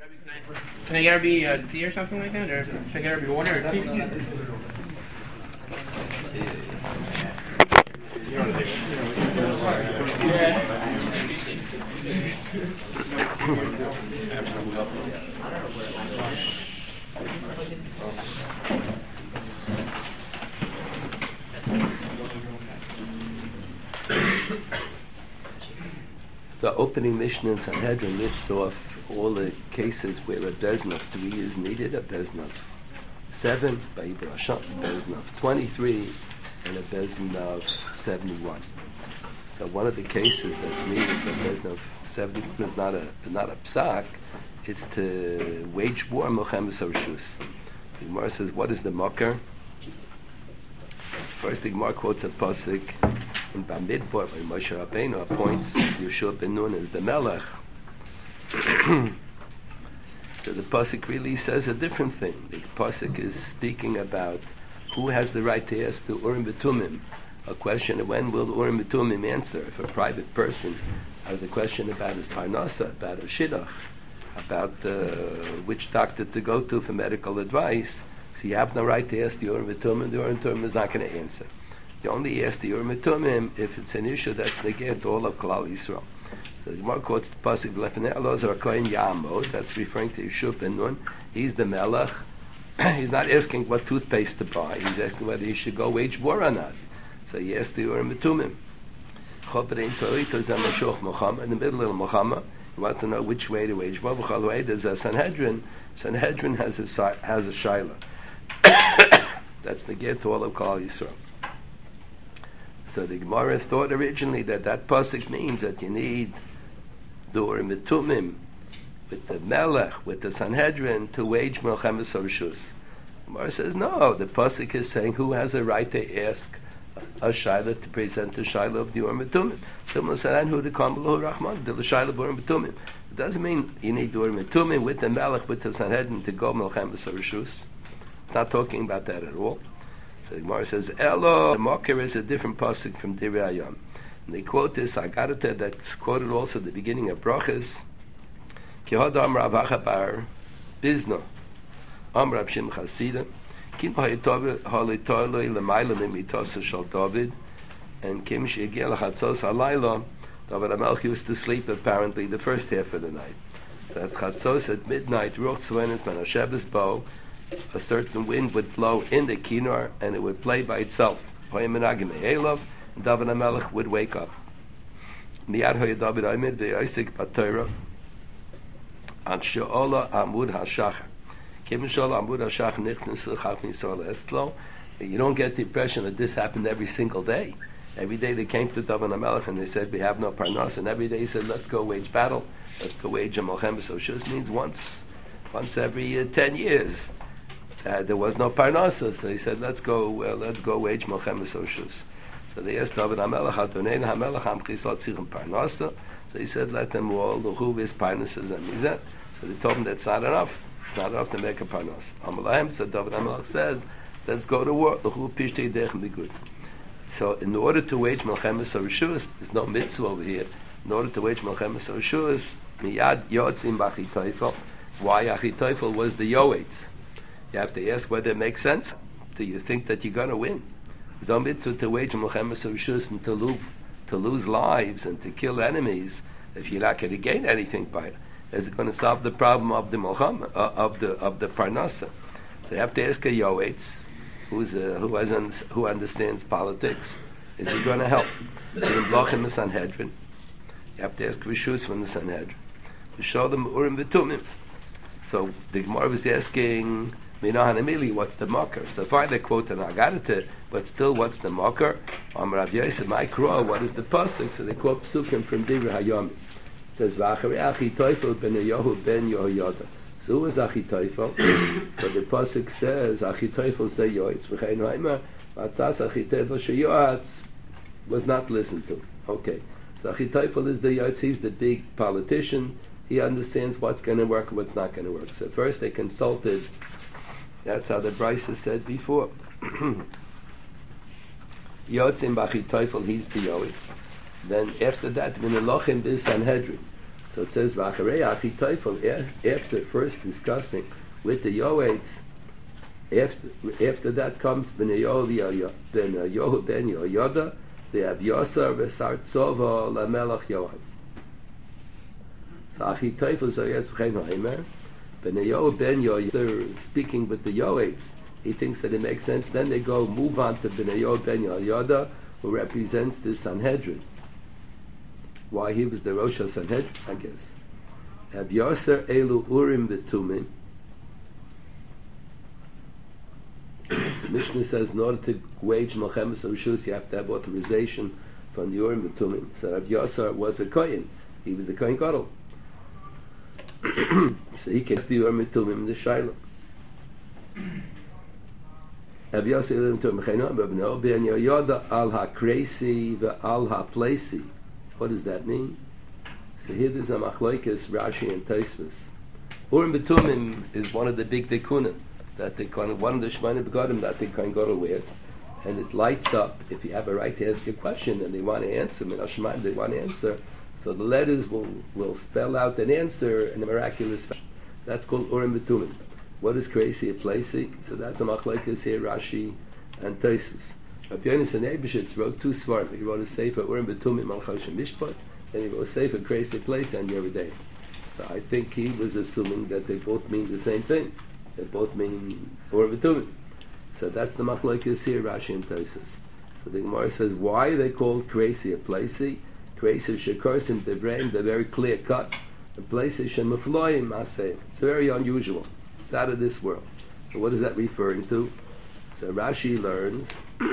Can I get her tea or something like that? Or should I get her water or tea? The opening Mishnah in Sanhedrin lists off all the cases where a bezin of 3 is needed, a bezin of 7, a bezin of 23, and a bezin of 71. So one of the cases that's needed for a bezin of 71 is not a psak, it's to wage war Milchemes Reshus. The Gemara says, what is the mocker? First, the Gemara quotes a pasuk in Bamidbar where Moshe Rabbeinu appoints Yeshua ben Nun as the Melech. So the pasuk really says a different thing. The pasuk is speaking about who has the right to ask the Urim V'Tumim a question of when will the Urim V'Tumim answer. If a private person has a question about his parnasa, about a shidduch, about which doctor to go to for medical advice, so you have no right to ask the Urim V'Tumim. The Urim V'Tumim is not going to answer. You only ask the Urim V'Tumim if it's an issue that's negate to all of Klal Yisrael. So the Gemara quotes the pasuk Lefnei Elazar Kohen Ya'amod. That's referring to Yeshua ben Nun. He's the Melech. He's not asking what toothpaste to buy. He's asking whether he should go wage war or not. So he asked the Urim V'Tumim. In the middle of Muhammad, he wants to know which way to wage war. There's a Sanhedrin. Sanhedrin has a shaila. That's the get to all of Klal Yisrael. So the Gemara thought originally that pasuk means that you need the Urim V'Tumim with the Melech, with the Sanhedrin to wage Milchemes Reshus. Gemara says no. The pasuk is saying who has a right to ask a shaila to present the shaila of the Urim V'Tumim. It doesn't mean you need the Urim V'Tumim with the Melech, with the Sanhedrin to go Milchemes Reshus. It's not talking about that at all. So the Gemara says, Elo, the Mocker is a different pasuk from Divrei Hayam. And they quote this, Agarata, that's quoted also at the beginning of Brachas, Ki hodam Rav Acha bar Bizna, Rav Shim Chasida, Kim ha'itoyloi l'mayla mimitasa shal David, and Kim she'egia l'chatzos ha'layla, David HaMelech used to sleep apparently the first half of the night. So at chatzos at midnight, Ruach Tzvenis ben Hasheves bo, a certain wind would blow in the kinnor and it would play by itself. And David HaMelech would wake up. Miyad hoya David Aymed ve'yosik b'Torah an she'ola amud ha'shachar. Kim she'ola amud ha'shachar nichnas l'chaf Yisrael estlo. You don't get the impression that this happened every single day. Every day they came to David HaMelech and they said, we have no parnas. And every day he said, let's go wage battle. Let's go wage a Milchemes Reshus. Means once every 10 years. There was no parnasa, so he said, "Let's go wage Milchemes Reshus." So they asked David HaMelech, "Adonai HaMelech Hamchisot Tzichem Parnasa." So he said, "Let them all the chuvis parnasas and mizet." So they told him that's not enough. It's not enough to make a parnas. Amalahem, so David HaMelech said, "Let's go to war. The chuv pishtei dechem be good." So in order to wage Milchemes Reshus, there's no mitzvah over here. In order to wage Milchemes Reshus, miyad yotzim b'Achitophel. Why Achitophel was the yoetz? You have to ask whether it makes sense. Do you think that you're going to win? There's no mitzvah to wage Milchemes Reshus and to lose lives and to kill enemies if you're not going to gain anything by it. Is it going to solve the problem of the Milchama, of the Parnasa? So you have to ask a yoetz who understands politics. Is he going to help? In Blachim Sanhedrin, you have to ask Reshus from the Sanhedrin. To show them Urim V'Tumim. So the Gemara was asking what's the mocker? So far they quote an Agarata, but still what's the mocker? Rav Yosef Ma'ikra, what is the pasuk? So they quote psukim from Divrei Hayam. It says V'acharei Achitophel ben Yehu ben Yehoyada. So who was Achitophel? So the pasuk says Achitophel say yoetz v'chein ha'imah v'atzas Achitophel sheyoatz was not listened to. Okay, so Achitophel is the yoetz. He's the big politician. He understands what's going to work and what's not going to work. So first they consulted. That's how the Brisa said before. Yotzim b'Achitophel, he's the yoetz. Then after that, V'nelochim b'Sanhedrin. So it says, V'acharei achi teifel, after first discussing with the Yoetz, after that comes Ben Yohu Ben Yoda, they have Yosar v'Sar Tzova lamelach Yoav. So achi teifel zayetz v'chein ha'emer, Ben Yohu Ben Yoda, speaking with the Yoetz, he thinks that it makes sense. Then they move on to Ben Yohu Ben Yoda, who represents the Sanhedrin. Why he was the Rosh HaSanhedrin, I guess. Have Yosar Elu Urim V'Tumim. The Mishnah says in order to wage Melchemes Rishus, you have to have authorization from the Urim V'Tumim. So Rav Yosar was a Kohen. He was the Kohen Gadol. So he came to the Urim V'Tumim in the Shiloh. Rav Yosar Elu V'Tumim Chayno B'Bnei Ben Yoda Al HaKreisi V'Al HaPleisi. What does that mean? So here there's a machlokes, Rashi and Tosfos. Urim V'Tumim is one of the big tikkunim that they one of the Shemona Begadim that they Kohen Gadol wears, and it lights up if you have a right to ask a question and they want to answer. Min Hashemaim, they want to answer. So the letters will spell out an answer in a miraculous fashion. That's called Urim V'Tumim. What is crazy a placey? So that's a machlokes here, Rashi and Tosfos. Rabbi Yonasan Eibeshitz wrote two svarim. He wrote a sefer Urim V'Tumim Al Choshen Mishpat, and he wrote a sefer Crazy Place on Yeridei Day. So I think he was assuming that they both mean the same thing. They both mean Urim V'Tumim. So that's the machlokes here, Rashi and Tosfos. So the Gemara says, why are they called Crazy a Placey? Crazy Shekorsim Devreim, they're very clear cut. A Placey Shemufloim Maseh. It's very unusual. It's out of this world. So what is that referring to? So Rashi learns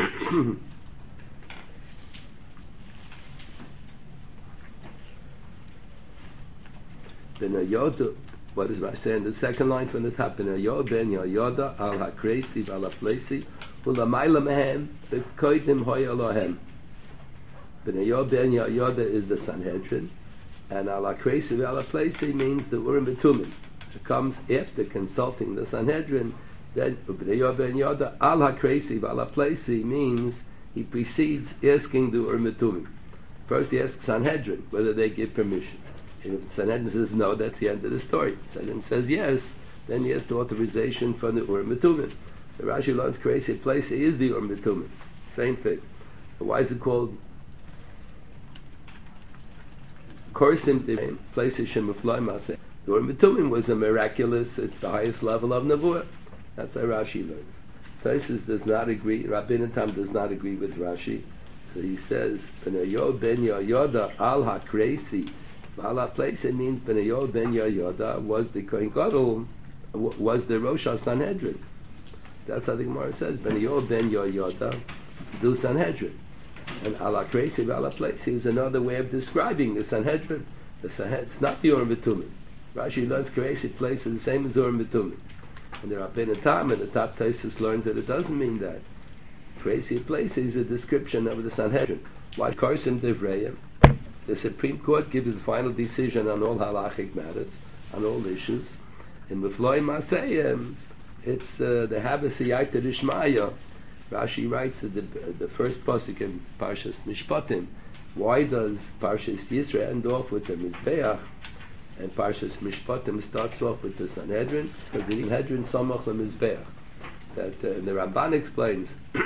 Ben Yoda. What does Rashi say in the second line from the top? Ben Yoda Ben Yoda Al HaKreisi V'Al HaPleisi Ulamayla Mehem V'Koidim Hoy Elohem. Ben Yoda Ben Yoda is the Sanhedrin, and Al HaKreisi V'Al HaPleisi means the Urim V'Tumim. It comes after consulting the Sanhedrin. Then Ben Yoda Al HaKreisi V'Al HaPleisi means he precedes asking the Urim V'Tumim. First he asks Sanhedrin whether they give permission. And if the Sanhedrin says no, that's the end of the story. Sanhedrin says yes, then he has the authorization from the Urim V'Tumim. So Rashi learns Crazy Place is the Urim V'Tumim. Same thing. So why is it called Korsim Divim? Places Shemufloim Maseh. The Urim V'Tumim was a miraculous, it's the highest level of Nevuah. That's how Rashi learns. Tosfos does not agree, Rabbeinu Tam does not agree with Rashi. So he says, Ben Yoda Al HaKreisi V'Al HaPleisi means Ben Yoda was the Kohen Gadol, was the Rosh HaSanhedrin. That's how the Gemara says, Ben Yoda Zu Sanhedrin. And Al HaKreisi V'Al HaPleisi is another way of describing the Sanhedrin. It's not the Urim V'Tumim. Rashi learns Crazy Place is the same as Urim V'Tumim. And the Rabbeinu Tam and the top Tosfos learns that it doesn't mean that. Crazy Place is a description of the Sanhedrin. Why Korsim Devreim? The Supreme Court gives the final decision on all halachic matters, on all issues. In Mufloi Maseyim, it's the Habasiyat Dishmaya. Rashi writes that the first pasuk in Parshas Mishpatim. Why does Parshas Yisro end off with the Mizbeach, and Parshas Mishpatim starts off with the Sanhedrin? Because the Sanhedrin Samach LeMizbeach. That the Ramban explains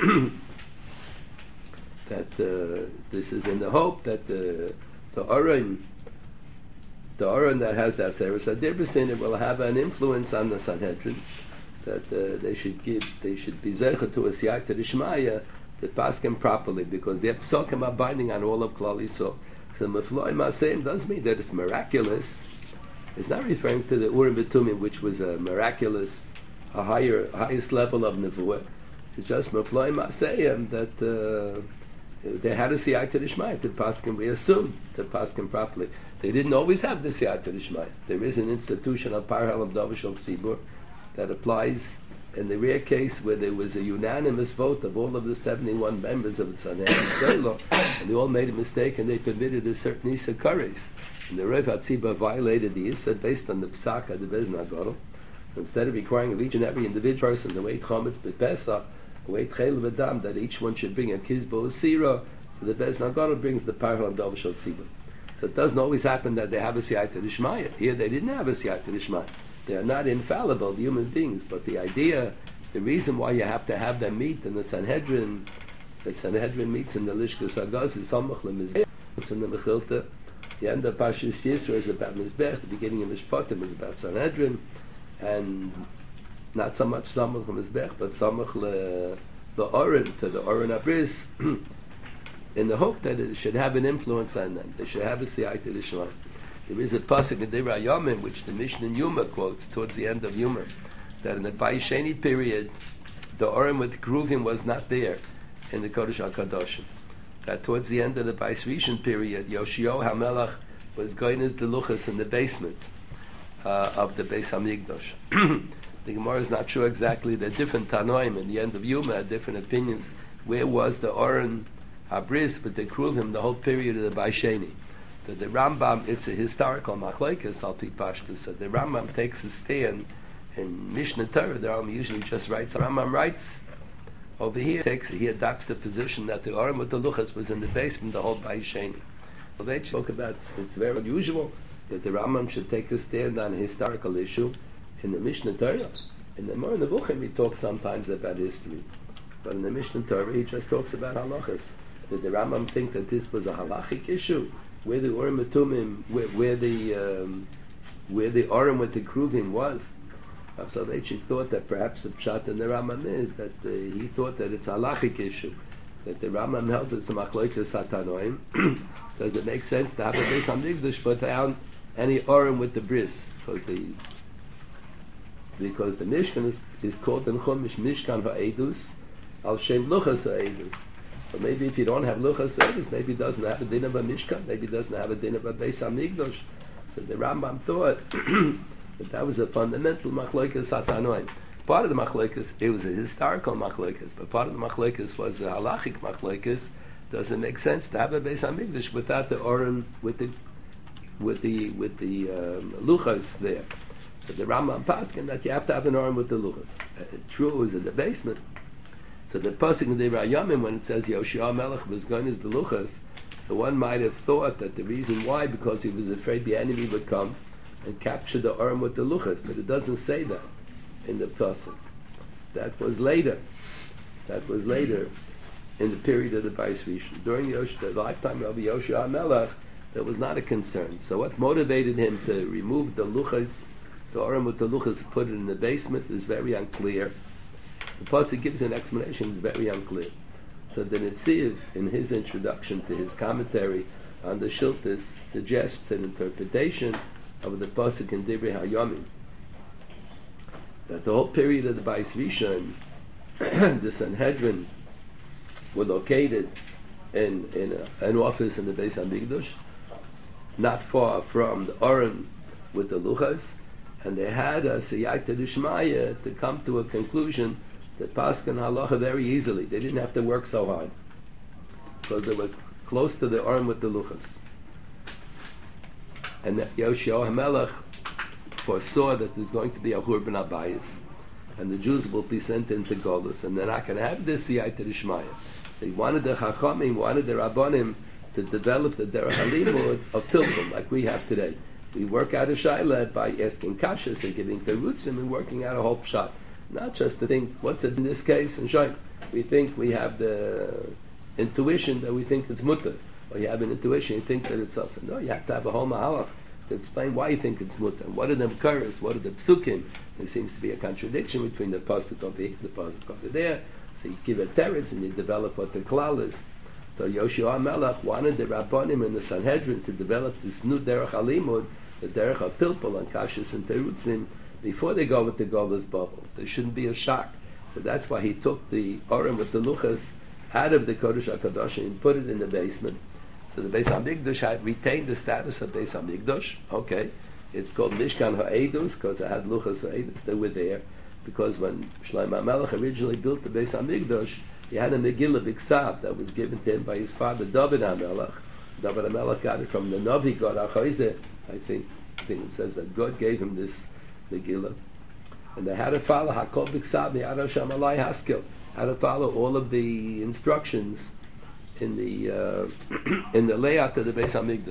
that this is in the hope that the Aron that has that Seres Adibris in it will have an influence on the Sanhedrin, that they should be zecher to a siyata d'shmaya to pass them properly, because the psukim are binding on all of Klal Yisrael. So Mefloi Masayim does mean that it's miraculous. It's not referring to the Urim V'Tumim, which was a miraculous, highest level of nevuah. It's just Mefloi Masayim that they had a siyata d'shmaya to pass them. We assume to pass them properly. They didn't always have the siyata d'shmaya. There is an institution of Parhal of Dovashal Tzibur that applies in the rare case where there was a unanimous vote of all of the 71 members of the Sanhedrin, and they all made a mistake and they permitted a certain Issa Kares. And the Rav HaTzibur violated the Issa based on the Psak of the Beis Nagadol. Instead of requiring of each and every individual person to wait Chometz B'Pesach, wait Chel V'Dam, that each one should bring a Kizbo Sira, so the Beis Nagadol brings the Parhal of Dovashal Tzibur. So it doesn't always happen that they have a siyata d'shmaya. Here they didn't have a siyata d'shmaya. They are not infallible human beings, but the idea, the reason why you have to have them meet in the Sanhedrin meets in the Lishkas Hagaz is Samach LeMizbech, in the Mechilta. The end of Parshas Yisro is about Mizbech, the beginning of Mishpatim is about Sanhedrin, and not so much Samach LeMizbech, but Samach the Oren, to the Oren Abris, in the hope that it should have an influence on them. They should have a siyata d'shmaya. There is a pasuk in Divrei Yomim which the Mishnah in Yuma quotes towards the end of Yuma, that in the Bayisheni period, the Oren with Kruvim was not there in the Kodesh HaKadoshim. That towards the end of the Bayis Rishon period, Yoshio HaMelech was going as the luchas in the basement of the Beis HaMikdash. The Gemara is not sure exactly. There are different Tanoim in the end of Yuma, different opinions. Where was the Oren Habris, but they Kruvim the whole period of the Bayisheni? The Rambam, it's a historical machlokes al pi pashtus. So the Rambam takes a stand in Mishnah Torah. The Rambam usually just writes. The Rambam writes over here. He adopts the position that the Oren with the Luchas was in the basement the whole Bayisheni. So they spoke about. It's very unusual that the Rambam should take a stand on a historical issue in the Mishnah Torah. In the Moreh Nevuchim, he talks sometimes about history, but in the Mishnah Torah, he just talks about halachas. Did the Rambam think that this was a halachic issue? Where the Urim Metumim, where the Urim with the Kruvim was. So they thought that perhaps the pshat in the Rambam is that he thought that it's a halachic issue, that the Rambam held it's a machlokes satanoim. Does it make sense to have a Beis Hamikdash put down any Urim with the bris? Because the Mishkan is called in Chumash Mishkan Ha'edus al Shem Luchas Ha'edus. So maybe if you don't have Luchas Ha'edus, maybe it doesn't have a din of a Mishkan, maybe it doesn't have a din of a Beis HaMikdash. So the Rambam thought that was a fundamental machlokes satanoim. Part of the machlokes, it was a historical machlokes, but part of the machlokes was a halachic machlokes. Does it make sense to have a Beis HaMikdash without the Oren with the Luchas there? So the Rambam paskin that you have to have an Oren with the Luchas. True, it was in the basement. So the pasuk in the Rayamim, when it says Yoshua Melech was going as the Luchas, so one might have thought that the reason why, because he was afraid the enemy would come and capture the Urim with the Luchas, but it doesn't say that in the pasuk. That was later. That was later in the period of the Bayis Rishon. During the lifetime of Yoshua Melech, there was not a concern. So what motivated him to remove the Luchas, the Urim with the Luchas, put it in the basement, is very unclear. The pasuk gives an explanation, it's very unclear. So the Netziv, in his introduction to his commentary on the Shiltas, suggests an interpretation of the pasuk in Divrei Hayamim, that the whole period of the Bayis Rishon, the Sanhedrin were located in an office in the Beis HaMikdash, not far from the Urim with the Luchas, and they had a siyata d'shmaya to come to a conclusion that paskin halacha very easily. They didn't have to work so hard because they were close to the Urim with the Luchas. And that Yoshua HaMelech foresaw that there's going to be a Hurban Abayis, and the Jews will be sent into Golus, and they're not going to have this siyata d'shmaya. So he wanted the Chachamim, wanted the Rabbanim to develop the Derech HaLimud of Pilgrim, like we have today. We work out a shayla by asking kashas and giving terutzim and working out a whole pshat. Not just to think, what's it in this case? And shayla, we think we have the intuition that we think it's mutter. Or you have an intuition, you think that it's also. No, you have to have a whole mahalach to explain why you think it's mutter. What are the mekaros? What are the psukim? There seems to be a contradiction between the pasuk over here, the pasuk over there. So you give a teretz and you develop what the klal is. So Yoshua HaMelech wanted the Rabbanim and the Sanhedrin to develop this new Derech HaLimud, the Derech HaPilpul and Kashas and Terutzim, before they go with the Golus bubble. There shouldn't be a shock. So that's why he took the Urim with the Luchas out of the Kodesh HaKadosh and put it in the basement. So the Beis HaMikdash had retained the status of Beis HaMikdash. Okay, it's called Mishkan HaEdus because it had Luchas HaEdus. They were there because when Shlomo HaMelech originally built the Beis HaMikdash, he had a Megillah B'Ksav that was given to him by his father David HaMelech. David HaMelech got it from the Navi God Achoizeh. I think it says that God gave him this Megillah, and they had to follow Hakol B'Ksav Mi'ad Hashem Alai Haskell. Had to follow all of the instructions in the layout of the Beis Hamikdash.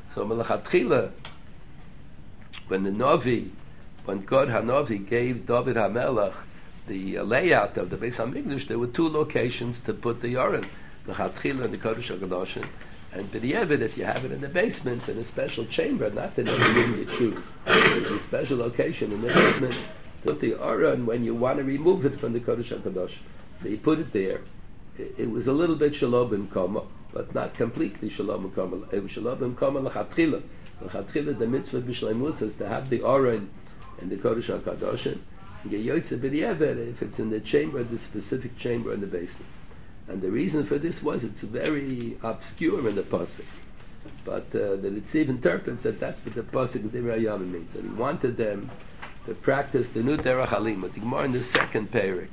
So Melachatchila, when God Hanavi gave David HaMelech the layout of the Beis HaMikdash, there were two locations to put the Aron, the Chatchila and the Kodesh HaKadoshim. And B'diavad, if you have it in the basement, in a special chamber, not in any room you choose, there's a special location in the basement to put the Aron when you want to remove it from the Kodesh HaKadoshim. So you put it there. It was a little bit Shalom and Koma, but not completely Shalom and Koma. It was Shalom and Koma l'chatchila. L'chatchila, the mitzvah b'shleimus is to have the Aron in the Kodesh HaKadoshim. If it's in the chamber, the specific chamber in the basement. And the reason for this was it's very obscure in the pasuk, but the Ritziv interprets that that's what the pasuk Divrei Hayamim means, that he wanted them to practice the new Derech Halima. The Gemara in the second parak,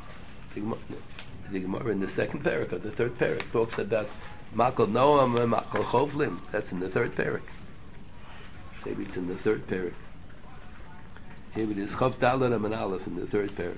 the Gemara in the second parak or the third parak talks about Makol Noam and Makol Chovlim. That's in the third parak. Maybe it's in the third parak. Here it is Chav Dalet and Aleph in the third parak.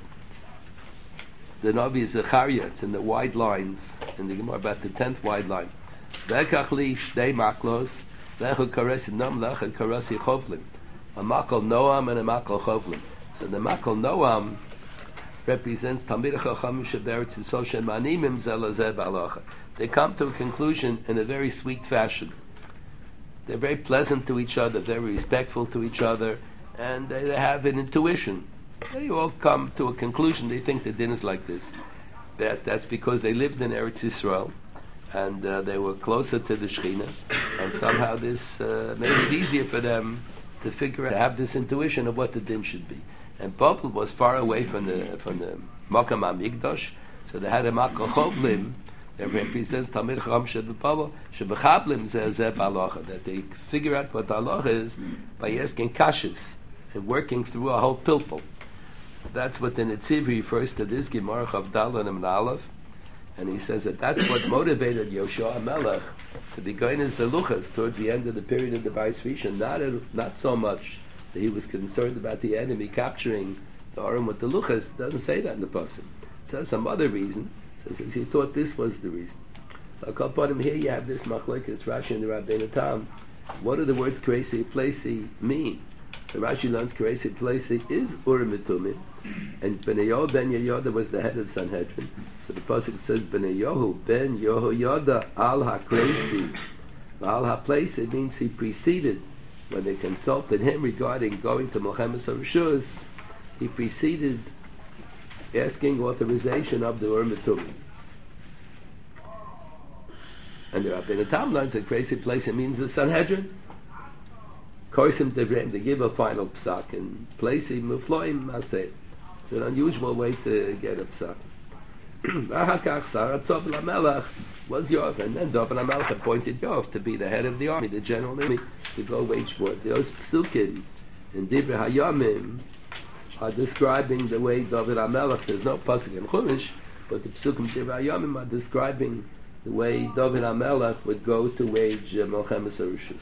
The Navi is Zechariah. It's in the wide lines in the Gemara about the 10th wide line. Vekach li shtei maklos vechu karesi namlach and karesi chovlim. A makol Noam and a makol chovlim. So the makol Noam represents Talmidei Chachamim sheberetz Yisrael shemanimim ze lazeh b'halacha. They come to a conclusion in a very sweet fashion. They're very pleasant to each other, very respectful to each other, and they have an intuition. They all come to a conclusion. They think the din is like this. That's because they lived in Eretz Yisrael, and they were closer to the Shekhinah, and somehow this made it easier for them to figure out, to have this intuition of what the din should be. And Bavel was far away from the Makam HaMikdash, so they had a Makal Chovlim that represents Talmid Chacham Shebebavel Shebechablim Zeh B'Halacha, that they figure out what the halacha is by asking kashas and working through a whole pilpul. That's what the Netziv refers to this Gemara Chav Dalet and Aleph, and he says that that's what motivated Yoshua Melech to be going as the Luchas towards the end of the period of the Bais Rishon. Not so much that he was concerned about the enemy capturing the Aron with the Luchas. It doesn't say that in the pasuk. It says some other reason. So he thought this was the reason. So I'll call him here. You have this machlokes Rashi and the Rabbeinu Tam. What do the words Karesi Plesi mean? So Rashi learns Karesi Plesi is Urim Mitumim, and Ben Yehoyada was the head of Sanhedrin. So the pasuk says Ben Yehoyada al HaKresi al HaPlesi. It means he preceded, when they consulted him regarding going to Melchemes HaReshus, he preceded asking authorization of the Urim Mitumim. And the Rabbeinu Tam learns that Karesi Plesi means the Sanhedrin. Koisim Devreim, they give a final psak, and Plesi Mufloim Maseh. It's an unusual way to get a psak. Ahakach Saratzov LaMelech was Yoav, and then David HaMelech appointed Yoav to be the head of the army, the general army, to go wage war. Those psukim in Divrei Hayamim are describing the way David HaMelech, there's no pasuk in Chumash, but the psukim Divrei Hayamim are describing the way David HaMelech would go to wage Melchemes HaReshus.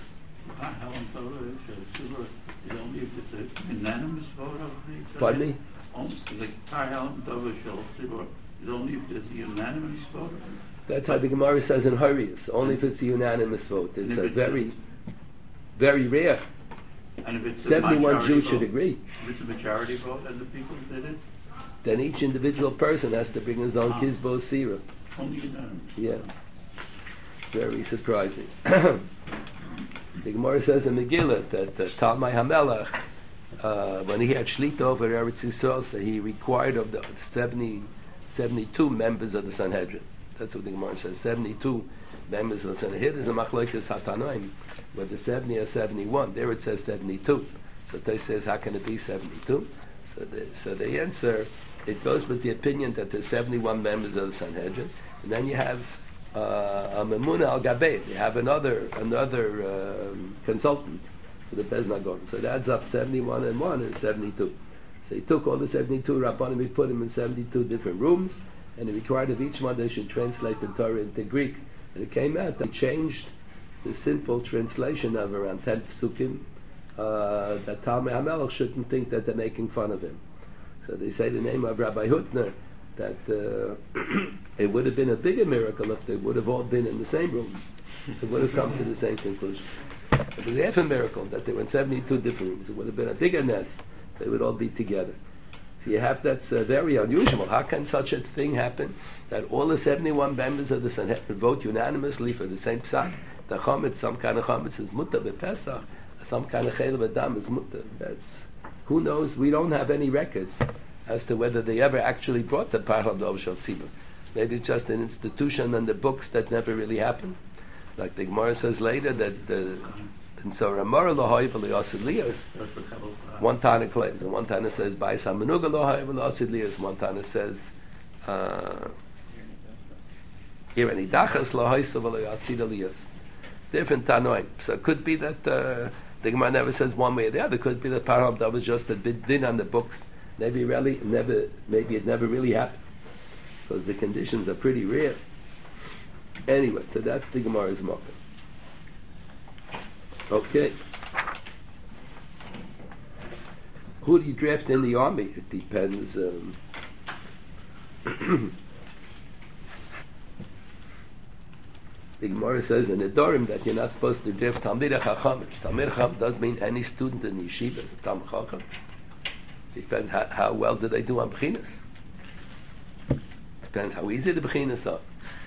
Unanimous vote of the... Pardon me? The Helen Dover Shul is only if there's a unanimous vote. That's how the Gemara says in Hurrius, only if it's a unanimous vote. It's a very, very rare. And if it's 71 Jews vote, should agree. If it's a majority vote and the people did it? Then each individual person has to bring his own Kizbo Sira. Only unanimous. Yeah. Very surprising. The Gemara says in Megillah that Talmai HaMelech, when he had Shlita over Eretz Yisrael, so he required of the 72 members of the Sanhedrin. That's what the Gemara says, 72 members of the Sanhedrin. Here there's a machlokes Hatanoim, whether 70 or 71. There it says 72. So they says, how can it be 72? So the answer, it goes with the opinion that there's 71 members of the Sanhedrin, and then you have a Memuna al Gabei. You have another consultant for the Beis Nagon. So it adds up 71 and 1 is 72. So he took all the 72 Rabbanim, he put them in 72 different rooms, and he required of each one they should translate the Torah into Greek. And it came out that he changed the simple translation of around 10 psukim, that Talmei HaMelech shouldn't think that they're making fun of him. So they say the name of Rabbi Hutner, that it would have been a bigger miracle if they would have all been in the same room. It would have come to the same conclusion. It was half a miracle that they were in 72 different rooms. It would have been a bigger nest. They would all be together. So you have, that's very unusual. How can such a thing happen that all the 71 members of the Sanhedrin vote unanimously for the same psak? The chametz, some kind of chametz is mutter b'Pesach, some kind of chayil v'dam is mutter. That's, who knows? We don't have any records as to whether they ever actually brought the Parham Dov Shel Tzibur. Maybe it's just an institution and the books that never really happened. Like the Gemara says later that and so Ramar Lohai v'Liyasid Liyos. One Tana claims, and one Tana says Bais HaMenuga Lohai v'Liyasid Liyos. One Tana says Irani Dachas Lohai v'Liyasid Liyos. Different Tanoim. So it could be that the Gemara never says one way or the other. It could be that Parham Dov was just a bit din on the books. Maybe it never really happened because the conditions are pretty rare. Anyway, so that's the Gemara's market. Okay. Who do you draft in the army? It depends. The Gemara says in the Dorim that you're not supposed to draft Talmidei Chacham. Talmidei Chacham does mean any student in yeshiva is a Talmid Chacham. Depends how well do they do on Bechinas. Depends how easy the Bechinas are.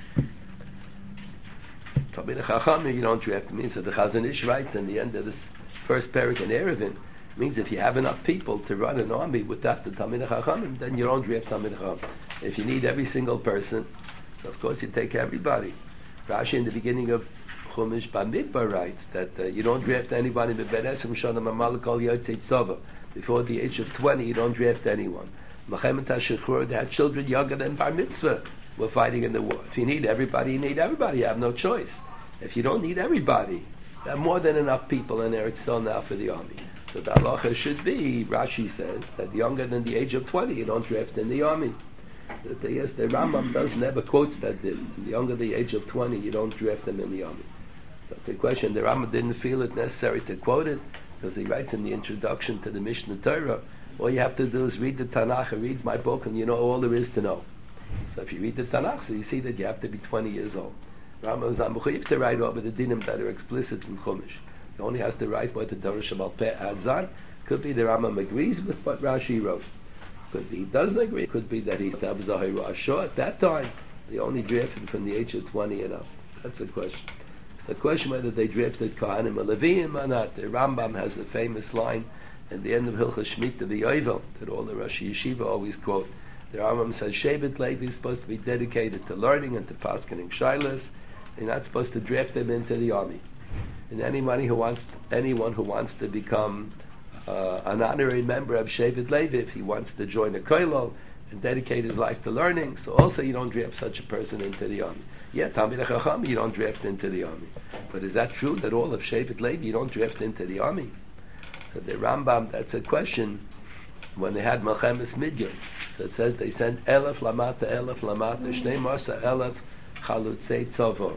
Talmidei Chacham, you don't draft. It means that the Chazon Ish writes in the end of this first parak in Erevin, means if you have enough people to run an army without the Talmidei Chacham, then you don't draft Talmidei Chacham. If you need every single person, so of course you take everybody. Rashi in the beginning of Chumash Bamidbar writes that you don't draft anybody before the age of 20. You don't draft anyone. Machemet HaShechur, they had children younger than Bar Mitzvah were fighting in the war. If you need everybody, you need everybody. You have no choice. If you don't need everybody, you have more than enough people in there. It's still now for the army. So the halacha should be, Rashi says, that younger than the age of 20, you don't draft in the army. Yes, the Rambam never quotes that. The younger the age of 20, you don't draft them in the army. So the question, the Rambam didn't feel it necessary to quote it, because he writes in the introduction to the Mishnah Torah, all you have to do is read the Tanakh, read my book, and you know all there is to know. So if you read the Tanakh, so you see that you have to be 20 years old. Rambam is amuchayiv to write over the dinim that are explicit in Chumash. He only has to write what the Torah Shabbat Peh Adzan. Could be the Rambam agrees with what Rashi wrote. Could be he doesn't agree. Could be that he thought at that time they only drafted from the age of 20 and up. That's the question. It's the question whether they drafted Kohanim or Leviim or not. The Rambam has a famous line at the end of Hilchos Shemitah V'Yovel that all the Rosh Yeshiva always quote. The Rambam says Shevet Levi is supposed to be dedicated to learning and to paskening shilas. They're not supposed to draft them into the army. And anyone who wants to become an honorary member of Shevet Levi, if he wants to join a kollel and dedicate his life to learning, so also you don't draft such a person into the army. Yeah, Talmidei Chacham you don't draft into the army. But is that true that all of Shevet Levi you don't draft into the army? So the Rambam, that's a question. When they had Melchemes Midyan, so it says they sent Elef Lamata, Shnei Masa Elef Chalutzei Tzovo.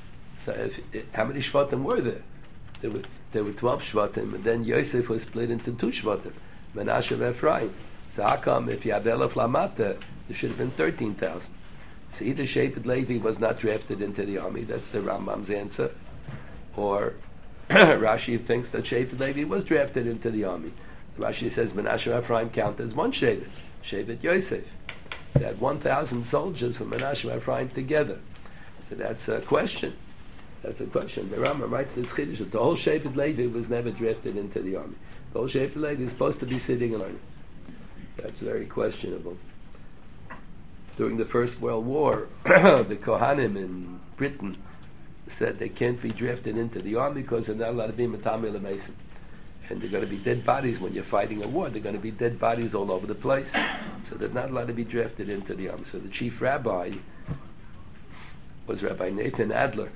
So how many Shvatim were there? There were 12 Shvatim, and then Yosef was split into 2 Shvatim, Menashe and Ephraim. So how come if you have Elef Lamata, there should have been 13,000? So either Shevet Levi was not drafted into the army, that's the Rambam's answer, or Rashi thinks that Shevet Levi was drafted into the army. Rashi says Menashe and Ephraim count as one Shevet, Shevet Yosef. They had 1,000 soldiers from Menashe and Ephraim together. So that's a question. That's a question. The Rambam writes this Chiddush that the whole Shevet Levi was never drafted into the army. The whole Shevet Levi is supposed to be sitting and learning. That's very questionable. During the First World War, the Kohanim in Britain said they can't be drafted into the army because they're not allowed to be Matamei L'Mason. And they're going to be dead bodies when you're fighting a war. They're going to be dead bodies all over the place. So they're not allowed to be drafted into the army. So the chief rabbi was Rabbi Nathan Adler.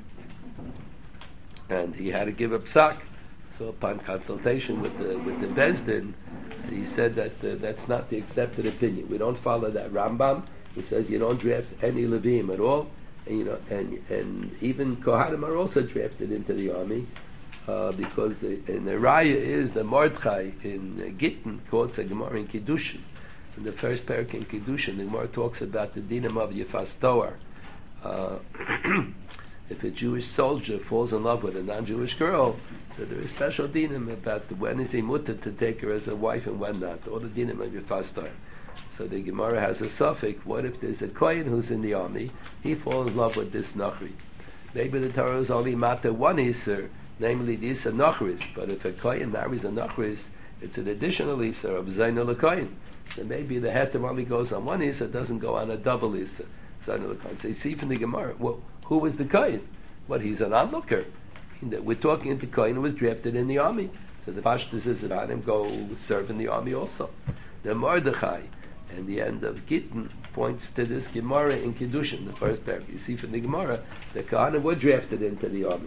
And he had to give a psak. So upon consultation with the Beis Din, so he said that that's not the accepted opinion. We don't follow that Rambam. He says you don't draft any Levim at all. And and even Kohanim are also drafted into the army. Because the Raya is the Mordechai in Gittin quotes a Gemara in Kiddushin. In the first parak in Kiddushin, the Gemara talks about the dinam of Yefas Toar. If a Jewish soldier falls in love with a non-Jewish girl, so there is special dinim about when is he mutter to take her as a wife and when not. All the dinim of your fast time. So the Gemara has a suffix. What if there's a kohen who's in the army? He falls in love with this nachri. Maybe the Torah is only matter one iser, namely the iser nachris. But if a kohen marries a nachris, it's an additional iser of zaynul kohen. Then maybe the heter only goes on one iser, doesn't go on a double iser. Zaynul kohen. So you see from the Gemara, well, who was the kohen? Well, he's an onlooker. We're talking about the kohen who was drafted in the army. So the pashtus is about him go serve in the army also. The Mordechai and the end of Gittin points to this Gemara in Kiddushin, the first paragraph. You see from the Gemara, the Kohanim were drafted into the army.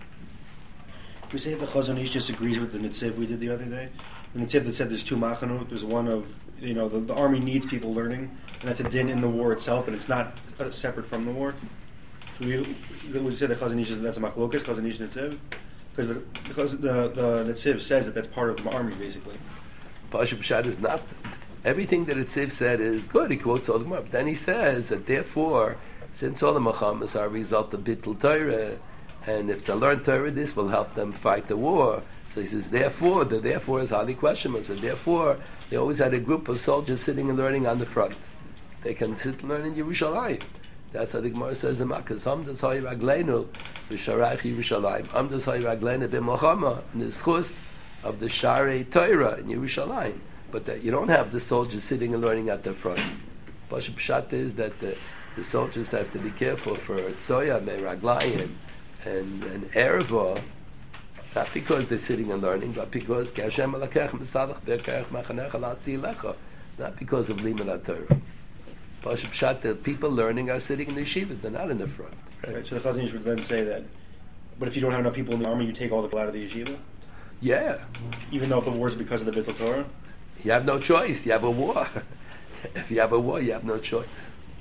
We say the Chazon Ish disagrees with the Nitziv we did the other day. The Nitziv that said there's two machanot. There's one of, the army needs people learning, and that's a din in the war itself, and it's not separate from the war. So we say the Chazon Ish that's a machlokas, Chazon Ish Nitziv, because the Nitziv says that that's part of the army, basically. Pashup Pshat is not. Everything that Nitziv said is good. He quotes all the Gemara. But then he says that therefore, since all the Machamas are a result of Bittul Torah, and if they learn Torah, this will help them fight the war. So he says, therefore, the therefore is highly questionable. So therefore, they always had a group of soldiers sitting and learning on the front. They can sit and learn in Yerushalayim. That's how the Gemara says in Makkah. Amdas ha'i ragleinu b'sharach Yerushalayim. Amdas ha'i ragleinu b'mochama. In the schus of the Sharei Torah in Yerushalayim. But that you don't have the soldiers sitting and learning at the front. Pashup Pshat is that the soldiers have to be careful for Tzoya, Meraglayim, and Erva, not because they're sitting and learning, but because Kashem Alakech Mesalach Berkech Machanech Alatzi Lecha, not because of Limud Torah. Pashup Pshat, the people learning are sitting in the yeshivas, they're not in the front. Right, so the Chazon Ish would then say that, but if you don't have enough people in the army, you take all the people out of the yeshiva? Yeah. Even though if the war is because of the Bittul Torah? You have no choice. You have a war. If you have a war, you have no choice.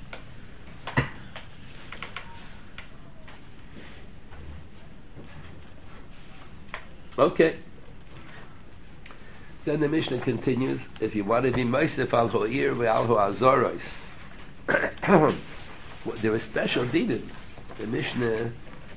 Okay. Then the Mishnah continues, if you want to be Meisef al Ho'ir ve'al Ho'azoros, there is special dinim. The Mishnah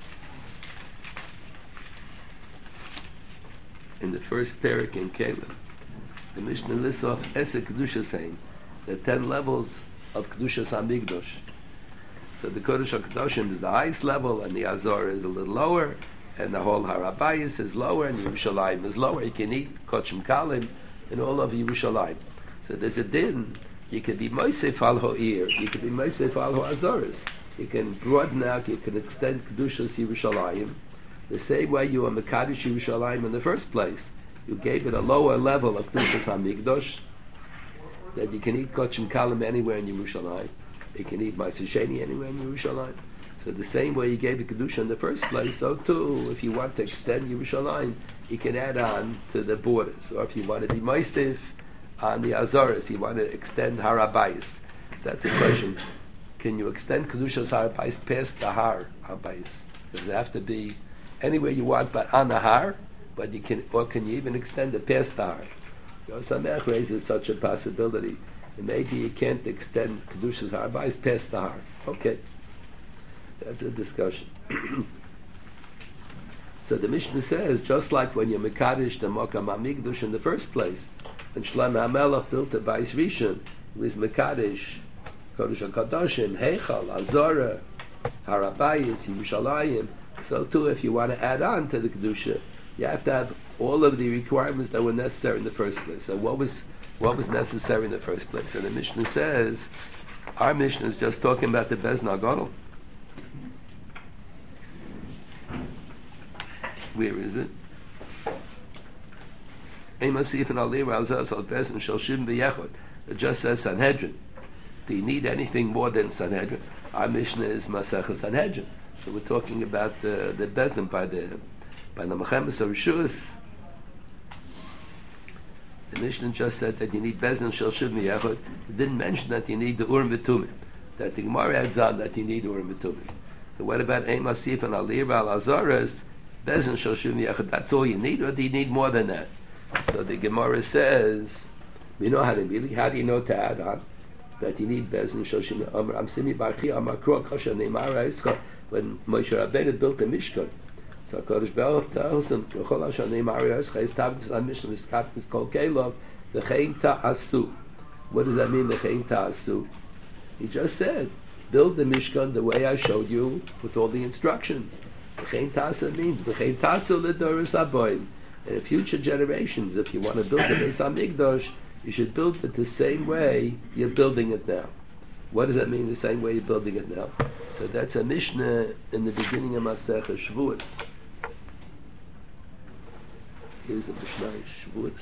in the first parak in Kalim, the Mishnah lists off Esek Kedusha saying the 10 levels of Kedushas HaMikdash. So the Kodesh HaKadoshim is the highest level, and the Azor is a little lower, and the whole Harabayis is lower, and Yerushalayim is lower. You can eat Kochim Kalim in all of Yerushalayim. So there's a din. You can be Moisef al Ho'ir, you can be Moisef al Ho'azoros. You can broaden out, you can extend Kedushas Yerushalayim. The same way you are Mekadosh Yerushalayim in the first place. You gave it a lower level of Kedushas HaMikdash, that you can eat Kochim Kalim anywhere in Yerushalayim. You can eat Ma'aser Sheni anywhere in Yerushalayim. So the same way you gave it Kedusha in the first place, so too, if you want to extend Yerushalayim, you can add on to the borders. Or if you want to be Moisef on the Azoros, you want to extend Harabayis. That's the question. Can you extend Kedushas Harabayis past the Har Habayis? Does it have to be anywhere you want but on the Har? But you can, or can you even extend it past the Har? Yosamech raises such a possibility. And maybe you can't extend Kedushas Harabayis past the Har. Okay. That's a discussion. So the Mishnah says, just like when you Mekadosh the Mokam HaMikdash in the first place, when Shlomo HaMelech built the Bais Rishon, he was Mekadosh, Kodesh HaKadoshim, Heichal, Azora, Harabayis, Yerushalayim. So too, if you want to add on to the Kedusha, you have to have all of the requirements that were necessary in the first place. So what was necessary in the first place? And the Mishnah says, our Mishnah is just talking about the Bez Nagadol. Where is it? It just says Sanhedrin. Do you need anything more than Sanhedrin? Our Mishnah is Masechah Sanhedrin. So we're talking about the Bezin by the Mechemes Rishus. The Mishnah just said that you need Bezin Shel Shiv Miyachot. It didn't mention that you need the Urim V'Tumim. That the Gemara adds on that you need Urim V'Tumim. So what about Ein Masif and Alir Al Azaras? Bezin Shel Shiv Miyachot. That's all you need, or do you need more than that? So the Gemara says, we know how to really. How do you know to add on? that you need Bezin Shoshim Amar Amsimi Barchi Amar Krok Hashem Neymar Yisrael when Moshe Rabbeinu built the Mishkan. So HaKadosh Baruch tells him, V'chol Hashem Neymar Yisrael Established on Mishkan V'skapis Kol Kelov V'chein Ta'asu. What does that mean, V'chein Ta'asu? He just said, build the Mishkan the way I showed you with all the instructions. V'chein Ta'asu means V'chein Ta'asu L'doros Aboim. And in future generations, if you want to build the Beis HaMikdash, you should build it the same way you're building it now. What does that mean, the same way you're building it now? So that's a Mishnah in the beginning of Masechah Shavuos. Here's a Mishnah Shavuos.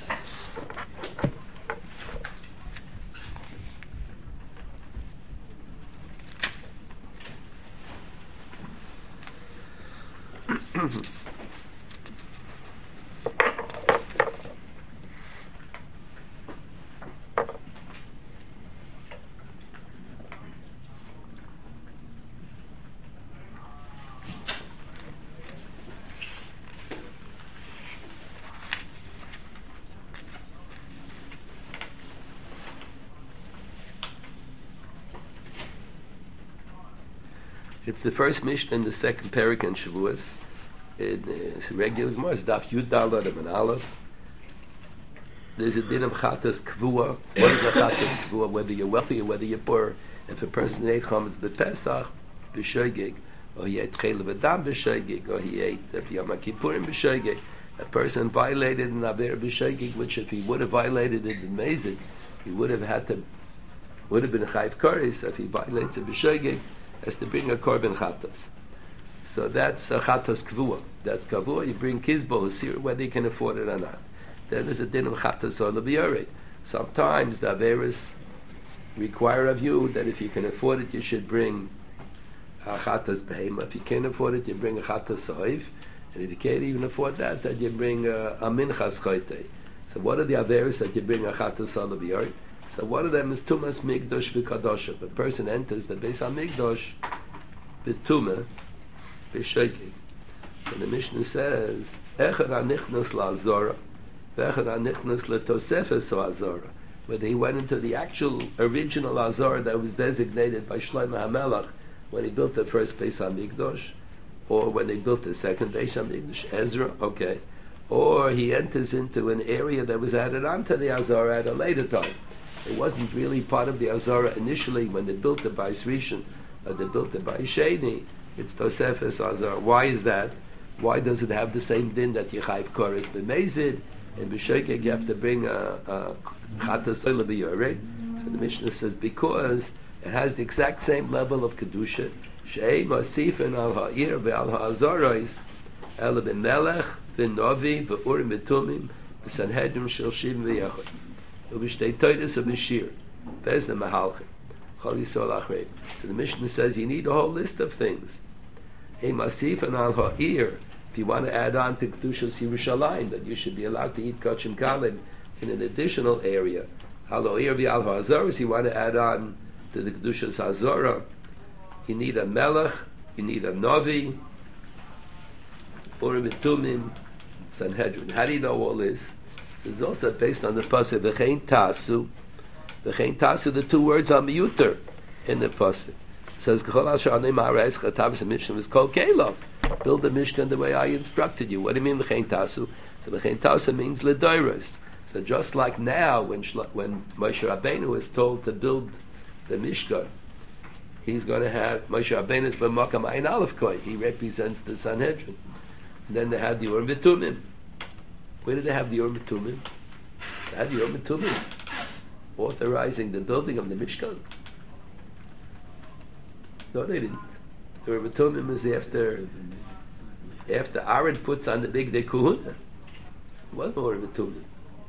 It's the first Mishnah in the second parak in Shavuos. It's a regular Gemara. It's Daf Yud Daled and Aleph. There's a din of Chatas Kvua. What is a Chatas Kvua? Whether you're wealthy or whether you're poor. If a person ate chametz b'Pesach, b'Shoigig, or he ate Chayil v'Dam b'Shoigig, or he ate Yom Kippurim b'Shoigig, a person violated an Aver b'Shoigig, which if he would have violated it in Mezid, he would have been Chayv Koris. If he violates it b'Shoigig, has to bring a korban chatas. So that's a chatas kvua. That's kavua. You bring kizbo, whether you can afford it or not. Then there's a din of chatas or lebiyore. Sometimes the averis require of you that if you can afford it, you should bring a chatas behema. If you can't afford it, you bring a chatas soiv. And if you can't even afford that, then you bring a minchas choyte. So what are the averis that you bring a chatas or lebiyore? So one of them is Tumas Migdosh v'Kadosh. If a person enters the Beis HaMikdash b'Tumah b'Shoigig. So the Mishnah says, Echad ha'nichnas la'azora, v'echad ha'nichnas l'tosefes ha'azora. Whether he went into the actual original Azora that was designated by Shlomo HaMelech when he built the first Beis HaMikdash, or when they built the second Beis HaMikdash, Ezra, okay. Or he enters into an area that was added onto the Azora at a later time. It wasn't really part of the Azara initially when they built it by Srishan, or they built it by Sheni. It's Tosefes Azara. Why is that? Why does it have the same din that Yechayv Koris b'Mezid and b'Shoigig you have to bring a Chatas Oila b'Yoreh? So the Mishnah says because it has the exact same level of kedusha. She'ei Masifen al ha'ir ve'al ha'azaros ela b'Melech v'Novi v'Urim v'Tumim v'Sanhedrin shel Shivim v'Yechad. So the Mishnah says you need a whole list of things. If you want to add on to Kedushas Yerushalayim, that you should be allowed to eat kachim kalim in an additional area. You want to add on to the Kedushas Hazorah, you need a Melech, you need a Novi, Urim Tumim, Sanhedrin. How do you know all this? So it's also based on the pasuk v'chein tasu. V'chein tasu, the two words are miyuter in the pasuk. It says k'chol ha'shanei ma'areis chatav mishnah is kol kelov. Build the Mishkan the way I instructed you. What do you mean v'chein tasu? So v'chein tasu means ledoros. So just like now, when Moshe Rabbeinu is told to build the Mishkan, he's going to have Moshe Rabbeinu is b'makam ayin aleph koi. He represents the Sanhedrin. And then they had the Urim v'Tumim. Where did they have the Urim Tumim? They had the Urim Tumim authorizing the building of the Mishkan. No, they didn't. The Urim Tumim is after Aaron puts on the big Kahuna. It wasn't Urim Tumim.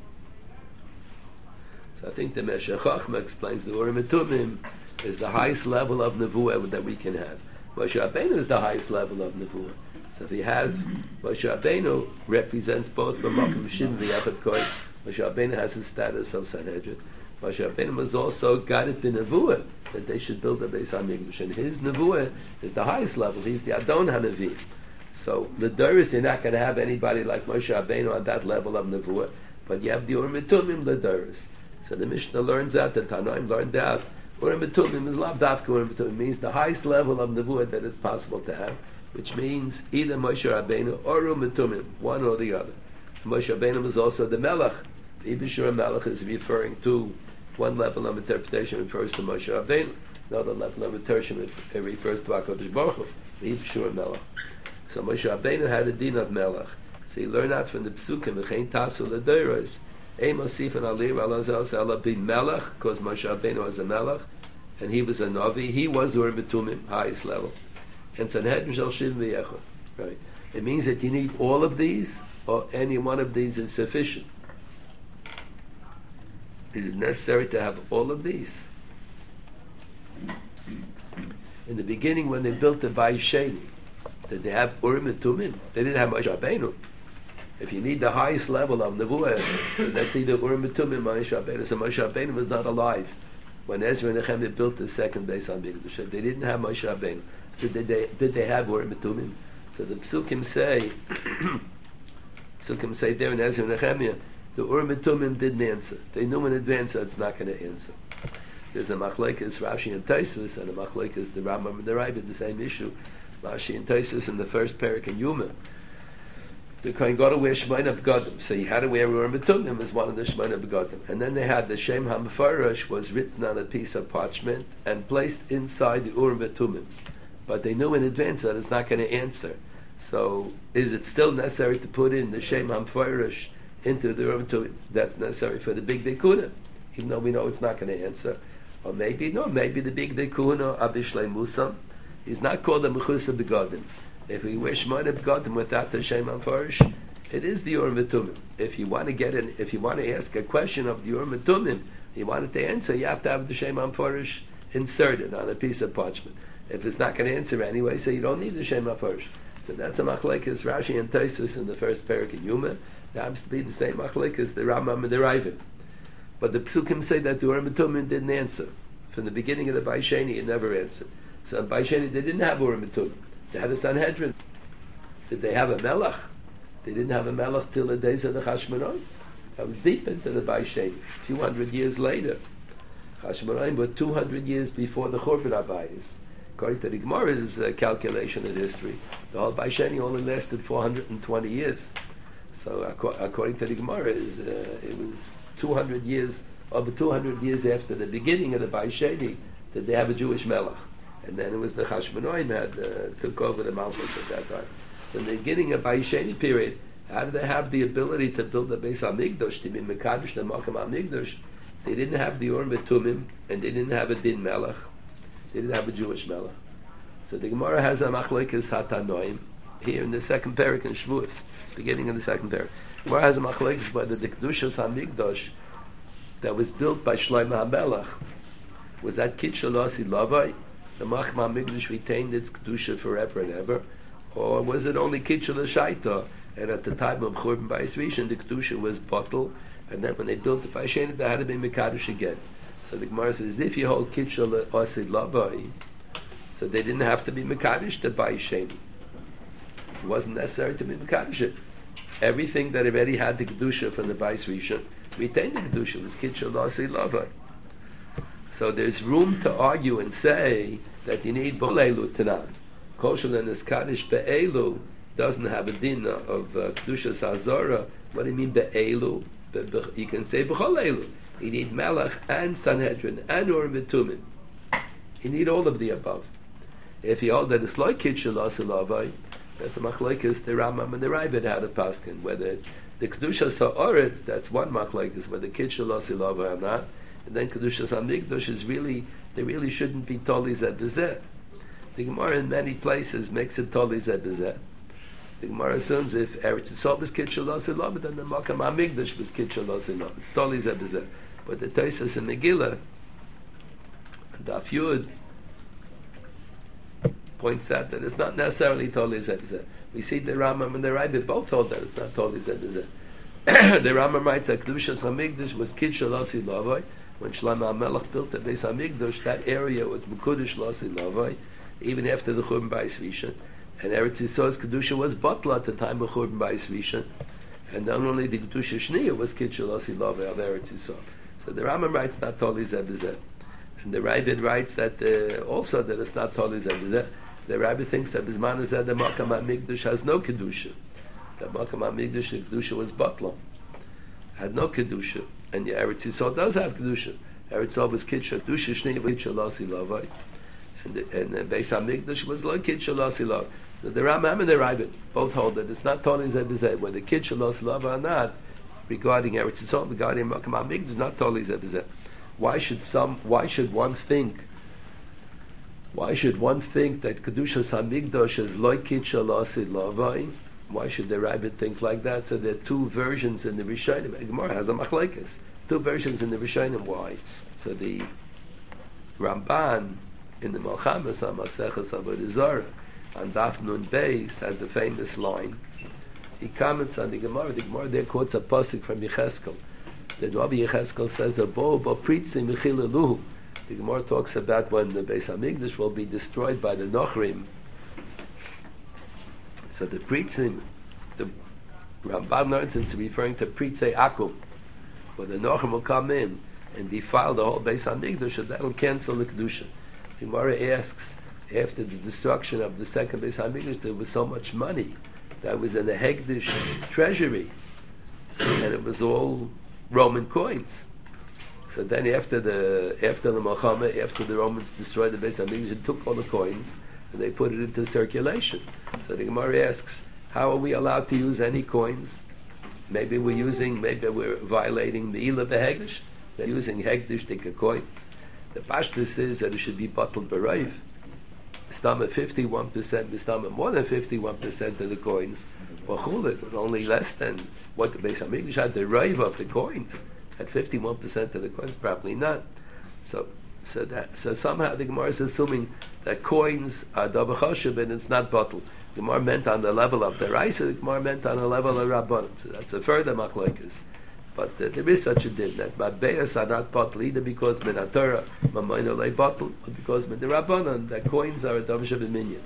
So I think the Meshech Chochmah explains the Urim Tumim is the highest level of Nevuah that we can have. Moshe Rabbeinu is the highest level of Nevuah. So if you have Moshe Rabbeinu represents both B'makom Shin v'Yachad Koi. Moshe Rabbeinu has the status of Sanhedrin. Moshe Rabbeinu was also guided the Nevuah that they should build a Beis HaMikdash, and his Nevuah is the highest level. He's the Adon HaNevi. So the Doris, you're not going to have anybody like Moshe Rabbeinu on that level of Nevuah, but you have the Urim Tumim the Doris. So the Mishnah learns out, the Tanoim learned out, Urim Betumim is lav dafka Urim Betumim. It means the highest level of nevuah that is possible to have, which means either Moshe Rabbeinu or Urim Betumim, one or the other. Moshe Rabbeinu was also the Melech. The Ibishur Melech is referring to one level of interpretation refers to Moshe Rabbeinu. Another level of interpretation it refers to HaKadosh Baruch Hu, the Ibishur Melech. So Moshe Rabbeinu had a din of Melech. So you learn out from the Psukim, V'chein tasu l'deiros, Ein mosifin alir alazal ela be Melech, because Moshe Rabbeinu was a Melech, and he was a Navi. He was Urim Betumim, highest level. And Sanhedrin shall shiv v'yechot. Right? It means that you need all of these, or any one of these is sufficient. Is it necessary to have all of these? In the beginning, when they built the Bayis Sheni, did they have Urim and Tumim? They didn't have Moshe Rabbeinu. If you need the highest level of Nevuah, so that's either Urim and Tumim or Moshe Rabbeinu. So Moshe Rabbeinu was not alive when Ezra and Nehemiah built the second base on Mikdash. They didn't have Moshe Rabbeinu. So did they have Urim and Tumim? So the Psukim say there in Ezra and Nehemiah, the Urim and Tumim didn't answer. They knew in advance that it's not going to answer. There's a machlekes Rashi and Taisus, and a machlekes the Rambam and the Ravid, the same issue. Rashi and Taisus in the first parak in Yuma. The Kohen Gadol wear Shemona Begadim, so he had to wear Urim and Tumim as one of the Shemona Begadim. And then they had the Shem HaMefarash was written on a piece of parchment and placed inside the Urim and Tumim. But they knew in advance that it's not going to answer. So is it still necessary to put in the Shem HaMefarash into the Urim and Tumim? That's necessary for the Big Dekuna, even though we know it's not going to answer. Or maybe the Big Dekuna, Abishlei Musam, he's not called a Mechusa Begadim. If we wear Shemona Begadim without the Shem HaMefarash, it is the Urim and Tumim. If you want to ask a question of the Urim and Tumim, you want it to answer, you have to have the Shem HaMefarash inserted on a piece of parchment. If it's not going to answer anyway, so you don't need the Shem HaMefarash. So that's a machlekes Rashi and Taisus in the first parak in Yuma. That happens to be the same machlekes the Rambam and the Ravid. But the Psukim say that the Urim and Tumim didn't answer. From the beginning of the Bayis Sheni, it never answered. So in Bayis Sheni, they didn't have Urim and Tumim. They had a Sanhedrin. Did they have a Melech? They didn't have a Melech till the days of the Chashmonaim. That was deep into the Bayis Sheni. A few hundred years later. Chashmonaim were 200 years before the Churban Abayis. According to the Gemara's calculation of history, the whole Bayis Sheni only lasted 420 years. So according to the Gemara, it was 200 years, over 200 years after the beginning of the Bayis Sheni, that they have a Jewish Melech. And then it was the Chashmonaim had took over the mountains at that time. So in the beginning of Bayis Sheni period, how did they have the ability to build a Beis HaMikdash, to be Mekadosh the Makam HaMikdash? They didn't have the Urim and Tumim, and they didn't have a Din Melech. They didn't have a Jewish Melech. So the Gemara has a Machlekes Hatanoim here in the second parak in Shavuos, beginning of the second parak. The Gemara has a Machlekes by the Kedushas HaMikdash that was built by Shlomo HaMelech. Was that Kitshel Asi Lavai? The Makam HaMikdash retained its Kedusha forever and ever? Or was it only Kitshel Shaita? And at the time of Churban Bayis Rishon, the Kedusha was bottled, and then when they built the Bayis Sheni, they had to be Mekadosh again. So the Gemara says, if you hold Kitshel Asi Lavai, so they didn't have to be Mekadosh the Bayis Sheni. It wasn't necessary to be Mekadosh it. Everything that already had the Kedusha from the Bayis Rishon retained the Kedusha. It was Kitshel Asi Lavai. So there's room to argue and say that you need B'chol Elu Tanan. Kosher and Kaddish Be'elu doesn't have a din of Kedusha Sazora. What do you mean Be'elu? You can say B'chol Elu. You need Melech and Sanhedrin and Urim and Tumim. You need all of the above. If you hold that it's like Kitshel Asi Lavai, that's a machlekes the Rambam and the Ravid had a paskin. Whether the Kedusha Sa'oretz, that's one machlekes, whether Kitshel Asi Lavai or not. And then Kedushas HaMikdash is really, they really shouldn't be Toli Zeh B'Zeh. The Gemara in many places makes it Toli Zeh B'Zeh. The Gemara assumes if Eretz Yisrael was Kitshel Asi Lavai, then the Makam HaMikdash was Kitshel Asi Lavai. It's Toli Zeh B'Zeh. But the Tosfos in Megillah, Daf Yud, points out that it's not necessarily Toli Zeh B'Zeh. We see the Rambam and the Ravid both hold that it's not Toli Zeh B'Zeh. The Rambam writes that Kedushas HaMikdash was Kitshel Asi Lavai. When Shlomo HaMelech built the Beis HaMikdash, that area was Mekudesh L'Asi Lavai, even after the Churban Bayis Rishon. And Eretz Yisrael's Kedusha was Batla at the time of Churban Bayis Rishon. And not only the Kedusha Shniya was Kitshel L'Asi Lavai of Eretz Yisrael. So the Rambam writes not Toli Zeh B'Zeh. And the Rabbit writes that also that it's not totally zeh. The Rabbit thinks that Bisman is that the Makam HaMikdash has no Kedusha. The Makam HaMikdash, the Kedusha was Batla. Had no Kedusha. And the Eretz Yisrael does have Kedusha. Eretz Yisrael was Kedusha. Kedusha Shnei Kedusha Lasi Lavai. And the Beis HaMikdash was like Kedusha Lasi Lavai. So the Rambam and the Rabbit both hold that it's not totally zeh, whether Kedusha Lasi Lavai or not, regarding Eretz Yisrael, regarding Makam HaMikdash, not totally zeh. Why should one think that Kedushas HaMikdash is like Kedusha Lasi Lavai? Why should the Rabbit think like that? So there are two versions in the Rishonim. Gemara has a machlekes. Two versions in the Rishonim. Why? So the Ramban in the Malchamas HaMaseches Avodah Zarah on Daf Nun Beis has a famous line. He comments on the Gemara. The Gemara there quotes a pasuk from Yecheskel. The Rabbi Yecheskel says, "Abo b'pritzi mechileluhu." The Gemara talks about when the Beis Hamikdash will be destroyed by the Nochrim. So the Pritzim, the Ramban learns it's referring to Pritzei Akum, where the Nochrim will come in and defile the whole Beis Hamikdash, and that will cancel the Kedusha. The Gemara asks, after the destruction of the second Beis Hamikdash, there was so much money that was in the Hegdish treasury, and it was all Roman coins. So then after the Milchama, after the Romans destroyed the Beis Hamikdash, they took all the coins and they put it into circulation. So the Gemara asks, how are we allowed to use any coins? Maybe we're violating the Ila Behegdish. They're using Hegdish Dika coins. The Pashtus is that it should be bottled B'Raiv. Mistama 51%, Mistama more than 51% of the coins were Chulit, but only less than what the Beis Hamikdash had. The Raiv of the coins at 51% of the coins, probably not. So somehow the Gemara is assuming that coins are Davar Choshev and it's not bottled. The Gemara meant on the level of the Raisa, the Gemara meant on the level of Rabbanim. So that's a further machlokes. But there is such a din that Matbeas are not bottled either because Minatorah, Mamayna lay bottled, or because Midirabbanan, that coins are a Davar Shev Minyan.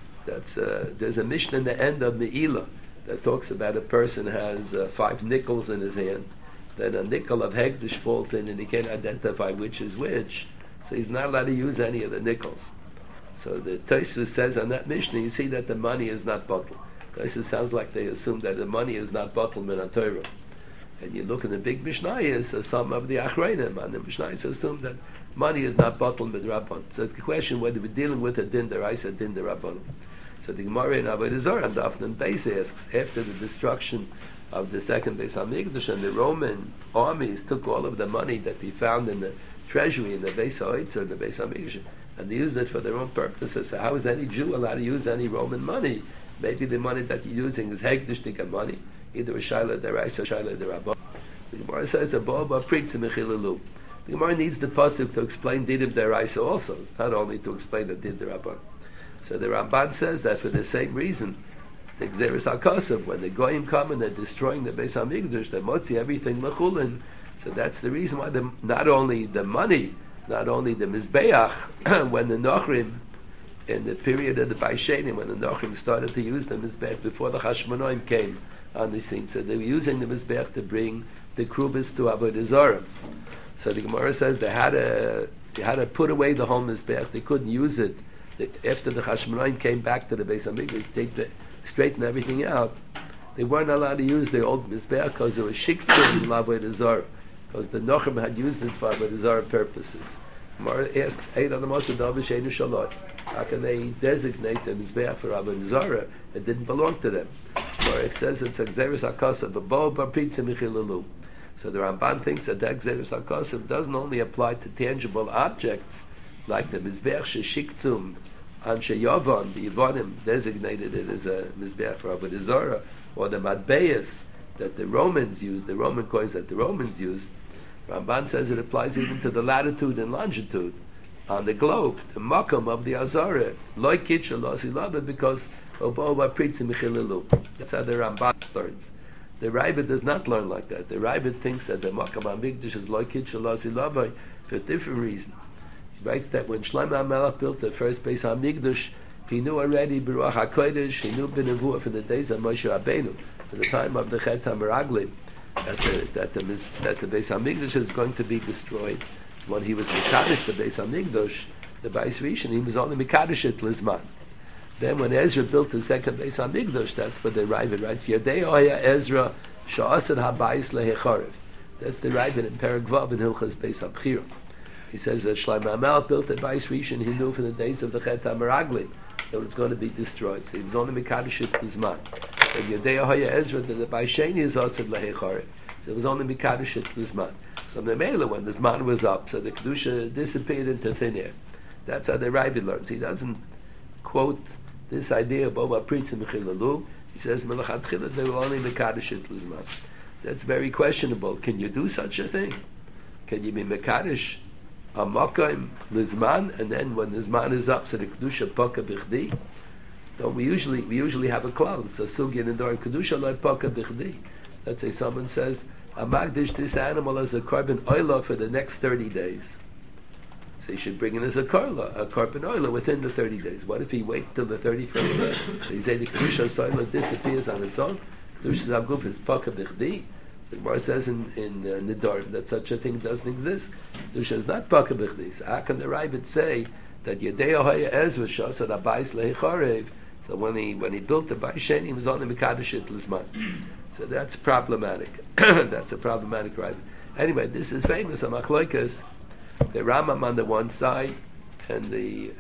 There's a Mishnah in the end of Me'ilah that talks about a person has 5 nickels in his hand. Then a nickel of Hegdish falls in and he can't identify which is which. So he's not allowed to use any of the nickels. So the Tosfos says on that Mishnah, you see that the money is not bottled. Tosfos sounds like they assume that the money is not bottled min HaTorah. And you look in the big Mishnayos, some of the Achreinim, and the Mishnayos assume that money is not bottled with Rabban. So it's the question whether we're dealing with a din deraisa, din derabban. So the Gemara in Avodah Zarah and Daf Nun Beis asks, after the destruction of the second Beis Hamikdash and the Roman armies took all of the money that they found in the treasury in the Beis HaOtzer, the Beis Hamikdash, and they used it for their own purposes. So how is any Jew allowed to use any Roman money? Maybe the money that you're using is Hegdishtika money, either a Shaila Deraisa or Shaila Derabban. The Gemara says, Aboba Pritzim Mechilalu. The Gemara needs the pasuk to explain Didim Deraisa also. It's not only to explain the Din Derabban. So the Ramban says that for the same reason, the Gzeres HaKosav, when the Goyim come and they're destroying the Beis HaMikdash, they motzi everything mechulin. So that's the reason why not only the money, not only the Mizbeach, when the Nochrim, in the period of the Baishenim, when the Nochrim started to use the Mizbeach before the Hashmonaim came on the scene, so they were using the Mizbeach to bring the Krubas to Avodah Zarah. So the Gemara says they had to put away the whole Mizbeach. They couldn't use it. After the Hashmonaim came back to the Beis Hamikdash, straighten everything out, they weren't allowed to use the old Mizbeach because it was Shiktzim in Avodah Zarah, because the Nochrim had used it for Avodah Zarah purposes. Gemara asks, how can they designate the Mizbeach for Avodah Zarah? It didn't belong to them. It says it's a Gzeres HaKosav, but Bo Bar Pritzim Mechilalu. So the Ramban thinks that Gzeres HaKosav doesn't only apply to tangible objects, like the Mizbeach Sheshiktzum, Anshe Yavon, the Yavonim designated it as a Mizbeach for Avodah Zarah, or the Matbeas that the Romans used, the Roman coins that the Romans used. Ramban says it applies even to the latitude and longitude on the globe, the Makam of the Azara, Loi Kitcha Losilaba, because Oboba Pritzim Mechilalu. That's how the Ramban learns. The Raibit does not learn like that. The Raibit thinks that the Makam HaMikdash is Loi Kitcha Losilaba for a different reason. He writes that when Shlomo HaMelech built the first Beis HaMikdash, he knew already Beruach HaKodesh, he knew B'Nevuah from the days of Moshe Rabbeinu, from the time of the Chet HaMeraglim, that the Beis HaMikdash is going to be destroyed. It's when he was Mekadosh the Beis Hamikdash, the Beis Rishon, he was only Mekadosh it Lizman. Then when Ezra built the second Beis Hamikdash, that's what the Ravid writes. Yadei Oya Ezra Sha'asad HaBayis Lehecharev. That's the Ravid in Perek Vav in Hilchas Beis HaBchira. He says that Shlomo HaMelech built the Beis Rishon. He knew from the days of the Chet HaMeraglim that it was going to be destroyed. So he was only Mekadosh it Lizman. And Yadei Oya Ezra, that the Beis Sheni is Asad Lehecharev. So it was only Mekadosh it Lizman. So the Mela, when the Zman was up, so the Kedusha disappeared into thin air. That's how the Ravid learns. He doesn't quote this idea of Oba Pritz and Mechilalu. He says, Melachat Chila, they will only Mekadosh it Lizman. That's very questionable. Can you do such a thing? Can you be Mekadosh a Makayim Lizman, and then when the Zman is up, so the Kedusha Paka Bichdi? Don't we usually have a cloud. It's a Sugya in the door, Kedusha Lai Paka Bichdi. Let's say someone says, I magdish this animal as a carbon oila for the next 30 days. So you should bring in as a carbon oila within the 30 days. What if he waits till the 31st day? So you say the Kedusha Soila disappears on its own. Kedusha Zaguf is Paka Bichdi. The Gemara says in Nidar that such a thing doesn't exist. Kedusha is not Paka Bichdi. So how can the Ravid say that Yadei Ohaya Ezra Shasad Abayis Lehicharev? So when he built the Beis Sheni, he was on the Mekadosh it Lizman. So that's problematic. That's a problematic Ravid. Anyway, this is famous. Amachloikas, the Rambam on the one side, and the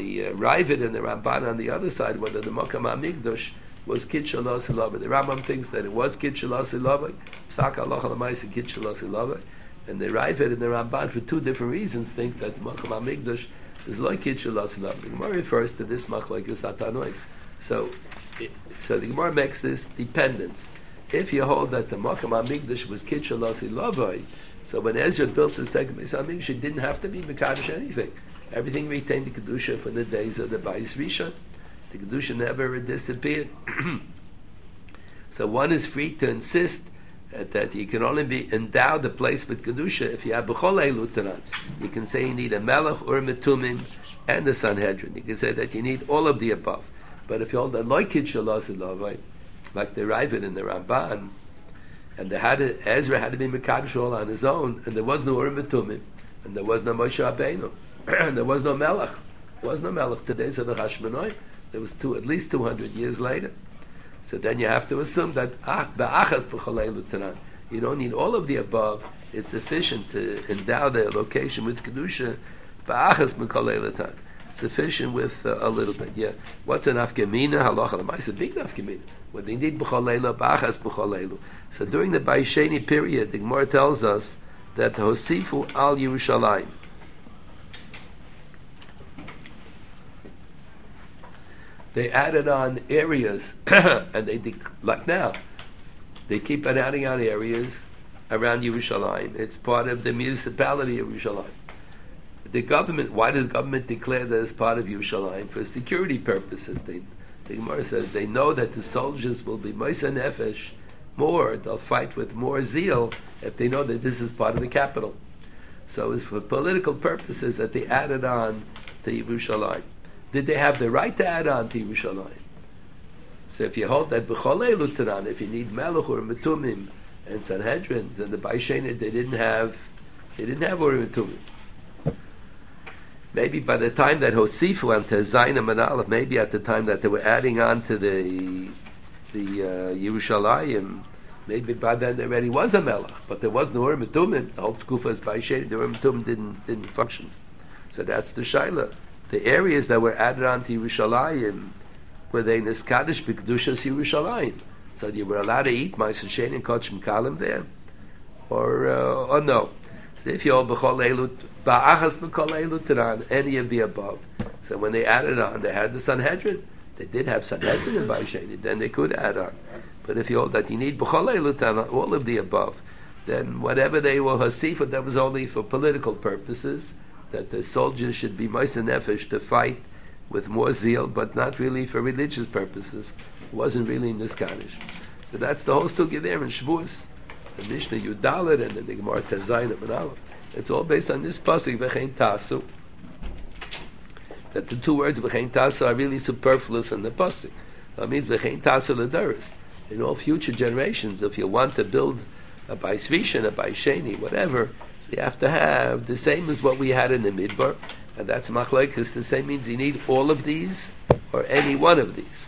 Ravid and the Ramban on the other side, whether the Makam HaMikdash was Kid Shalos Ilavai. The Rambam thinks that it was Kid Shalos Ilavai, Psak Allah Alamaisa Kid Shalos Ilavai, and the Ravid and the Ramban, for two different reasons, think that the Makam HaMikdash is like Kid Shalos Ilavai. The Gemara refers to this Machlokes Atanoim. So the Gemara makes this dependence. If you hold that the Makam HaMikdash was Kid Shalos Ilavai, so when Ezra built the second Beis Hamikdash, it didn't have to be Mekadosh anything. Everything retained the Kedusha from the days of the Beis Rishon. The Kedusha never disappeared. So one is free to insist that you can only be endowed the place with Kedusha if you have B'chol Eilu Tanan. You can say you need a Melech or a Metumim and a Sanhedrin. You can say that you need all of the above. But if you hold a Loikid Shalos Ilavai, like the Ravid and the Ramban, and Ezra had to be Mekadosh all on his own, and there was no Urim Metumim, and there was no Moshe Rabbeinu, and there was no Melech. There was no Melech today, so the Hashmonai, there was at least 200 years later. So then you have to assume that Ba'achas B'cholei Lutanan. You don't need all of the above. It's sufficient to endow the location with Kedusha. Ba'achas B'cholei Lutanan. Sufficient with a little bit. Yeah. What's an afgemina? Halacha l'maisa, big afgemina. When they need b'choleilu, b'achas b'choleilu. So during the Beis Sheni period, the Gemara tells us that hosifu al Yerushalayim. They added on areas, and like now, they keep on adding on areas around Yerushalayim. It's part of the municipality of Yerushalayim. The government, why does the government declare that it's part of Yerushalayim? For security purposes. The Gemara says they know that the soldiers will be Moisa Nefesh more, they'll fight with more zeal if they know that this is part of the capital. So it's for political purposes that they added on to Yerushalayim. Did they have the right to add on to Yerushalayim? So if you hold that B'cholei Lutanan, if you need Melech or Metumim and Sanhedrin, then the Beis Sheni, they didn't have Urim Metumim. Maybe by the time that Hosifu and Tezaina Manalef, maybe at the time that they were adding on to the Yerushalayim, maybe by then there already was a Melech, but there was no Urim Metumim. The whole Tkufa is Beis Sheni, the Urim Metumim didn't function. So that's the Shaila. The areas that were added on to Yerushalayim were they Niskadish B'Kedushas Yerushalayim. So you were allowed to eat Ma'aser Sheni and Kochim Kalim there, or no. So if you're B'chol Eilut, Ba'achas B'chol Eilut Taran, any of the above. So when they added on, they had the Sanhedrin. They did have Sanhedrin in Beis Sheni, then they could add on. But if you hold that you need B'chol Eilut Taran, all of the above, then whatever they were Hasifah, that was only for political purposes, that the soldiers should be Moisa Nefesh to fight with more zeal, but not really for religious purposes. It wasn't really in this Kaddish. So that's the whole sugya there in Shavuos. The Mishnah Yudalit and then the Gemara Tezayin and Aleph. It's all based on this pasuk V'chein Tasu. That the two words V'chein Tasu are really superfluous in the pasuk. That means V'chein Tasu l'daris. In all future generations, if you want to build a Beis Rishon, a Beis Sheni, whatever, so you have to have the same as what we had in the Midbar, and that's machlokes. The same means you need all of these or any one of these.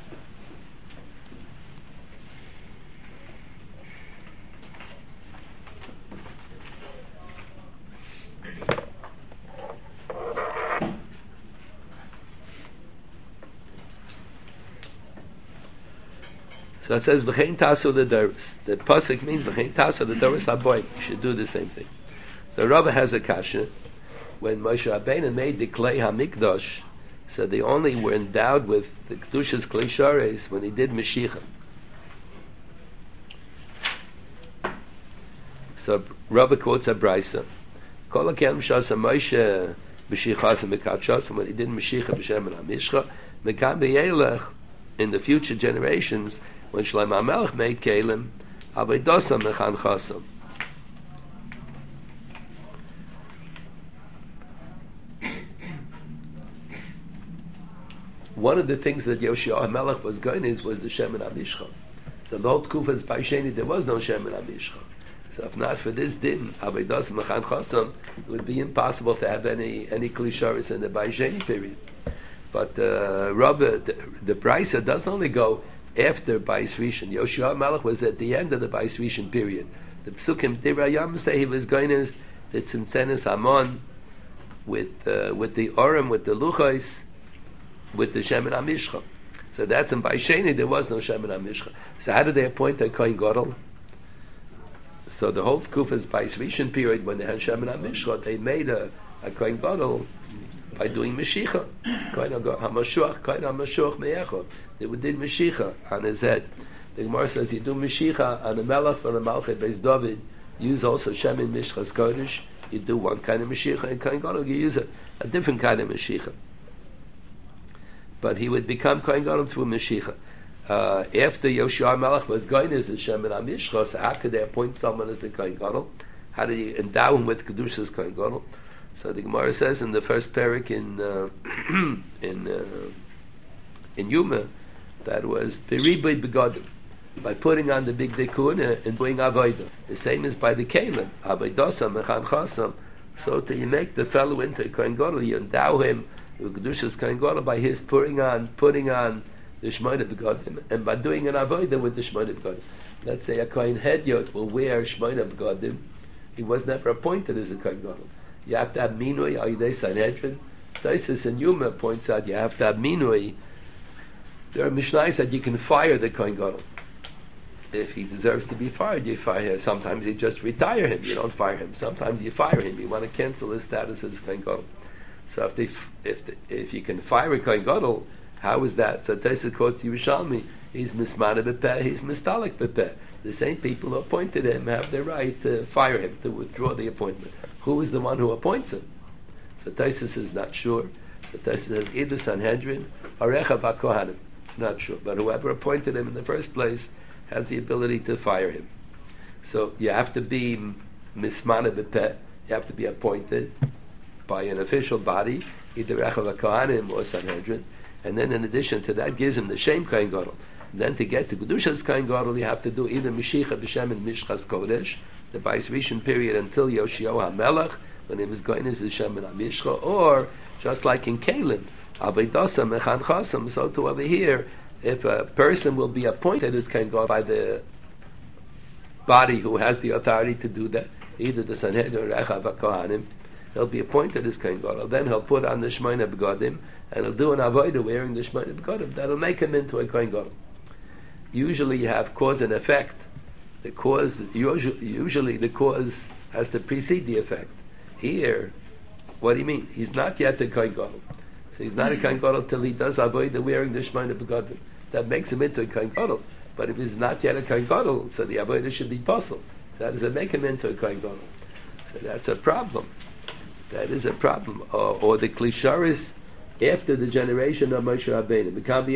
So it says v'chein tasu l'doros. The pasuk means v'chein tasu l'doros haboy. You should do the same thing. So Rava has a kasha. When Moshe Rabbeinu made the Klei HaMikdash, so they only were endowed with the Kedushas Klei Shares when he did Mashiach. So Rava quotes a Brisa. Kol hakem shasa Moshe b'shichas and when he did Mashiach b'shem and HaMishcha, mekam b'yelech in the future generations, when Shlomo HaMelech made Kelim, Avodah mechan chasam. One of the things that Yoshua HaMelech was going was the Shem and HaMishcha. So the whole Tkufa's Baisheni, there was no Shem and HaMishcha. So if not for this din, Avodah mechan chasam, it would be impossible to have any Klisharis in the Baisheni period. But Rabbi, the Brisa doesn't only go after Bais Rishon. Yoshua HaMelech was at the end of the Bais Rishon period. The Psukim Dirayam say he was going as the Tzimtzenes Hamon with the Orim, with the Luchos, with the Shem and HaMishcha. So that's in Bais Sheni, there was no Shem and HaMishcha. So how did they appoint a Kohen Gadol? So the whole Kufa's Bais Rishon period, when they had Shem and HaMishcha, they made a Kohen Gadol by doing Mashiach. Kohen HaMashuach, Kohen HaMashuach Me'echot. They would do Mashiach on his head. The Gemara says you do Mashiach on the Melech for the Malchet Beis David. Use also Shem in Mishchas Kodesh. You do one kind of Mashiach, and Kohen Gadol you use a different kind of Mashiach. But he would become Kohen Gadol through Mashiach. After Yoshua HaMelech was going as the Shem and HaMishcha, so how could they appoint someone as the Kohen Gadol? How did he endow him with Kedushas Kohen Gadol? So the Gemara says in the first parak in Yuma that was beribay begadim, by putting on the big dekuna and doing avodah. The same as by the kelim avodah mechan chasam. So to you make the fellow into a kohen gadol, you endow him with kedushas kohen gadol by his putting on the shmona begadim, and by doing an avodah with the shmona begadim. Let's say a kohen hedyot will wear shmona begadim. He was never appointed as a kohen gadol. You have to have minui ayidei Sanhedrin. Taisus and Yuma points out you have to have minui. There are mishnayos that you can fire the kohen gadol. If he deserves to be fired, you fire him. Sometimes you just retire him. You don't fire him. Sometimes you fire him. You want to cancel his status as kohen gadol. So if you can fire a kohen gadol, how is that? So Taisus quotes Yerushalmi. He's mismana b'peh. He's mistalik b'peh. The same people who appointed him have the right to fire him, to withdraw the appointment. Who is the one who appoints him? So Taisus is not sure. So Taisus says either Sanhedrin or Rechav HaKohanim. Not sure. But whoever appointed him in the first place has the ability to fire him. So you have to be mismana b'peh. You have to be appointed by an official body, either Rechav HaKohanim or Sanhedrin. And then in addition to that, gives him the Shem Kohen Gadol. Then to get to Kedushas Kohen Gadol, you have to do either Mashiach b'Shem and Mishchas Kodesh, the Bais Rishon period until Yoshua HaMelech, when he was going as the Shem and HaMishcha, or just like in Kelim, Avodah mechan chasam. So to over here, if a person will be appointed as Kohen Gadol by the body who has the authority to do that, either the Sanhedrin or Rechav HaKohanim, he'll be appointed as Kohen Gadol. Then he'll put on the Shmona Begadim, and he'll do an avodah wearing the Shmona Begadim. That'll make him into a Kohen Gadol. Usually you have cause and effect. The cause, usually the cause has to precede the effect. Here, what do you mean? He's not yet a Kohen Gadol. So he's not a Kohen Gadol till he does avodah wearing the Shmona Begadim. That makes him into a Kohen Gadol. But if he's not yet a Kohen Gadol, so the avodah should be possible. That doesn't make him into a Kohen Gadol. So that's a problem. That is a problem. Or the Klisharis after the generation of Moshe Rabbeinu.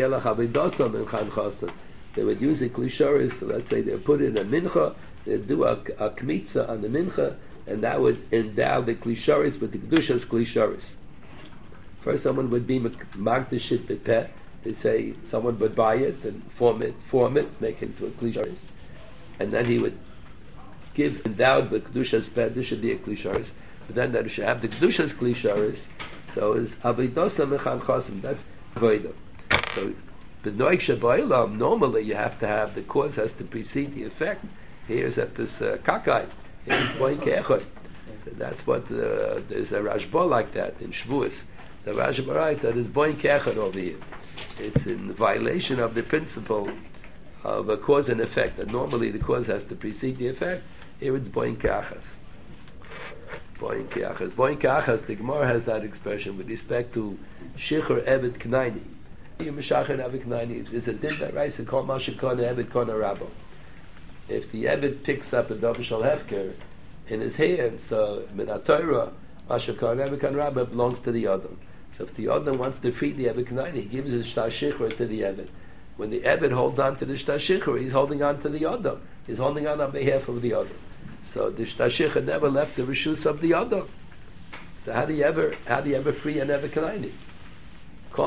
They would use a Klisharis, so let's say they put in a mincha, they'd do a kmitza on the mincha, and that would endow the Klisharis with the Kedushas Klisharis. First someone would be Magdashit B'peh. They say someone would buy it and form it, make it into a Klisharis. And then he would give endowed with Kedusha's bed, this should be a Klisharis. But then that it should have the Kedusha's Klisharis, so is Avodosa Mechan Chosim. That's Avodah. So, but Noik Shabaylam, normally you have to have, the cause has to precede the effect. Here's at this Kakai. Here's Boy Ke'echot. So that's what, there's a Rashba like that in Shavuos. The Rashba writes that is Boy Ke'echot over here. It's in violation of the principle of a cause and effect, that normally the cause has to precede the effect. Here it's Boy Ke'achas. Boy Ke'achas. Boy Ke'achas, the Gemara has that expression with respect to Shichur Evet Knaini. There's a din that writes it called Mashikon Evet Kona Rabbo. If the Evet picks up a Davashal Hefker in his hand, so Minatayra, Mashikon Evet Kona Rabbo belongs to the Adam. So if the Adam wants to free the Evet Knaini, he gives his Shtashichur to the Evet. When the Evet holds on to the Shtashichur, he's holding on to the Adam. He's holding on behalf of the Adam. So the Shtashichur never left the Rishus of the Adam. So how do you ever free an Evet Knaini? So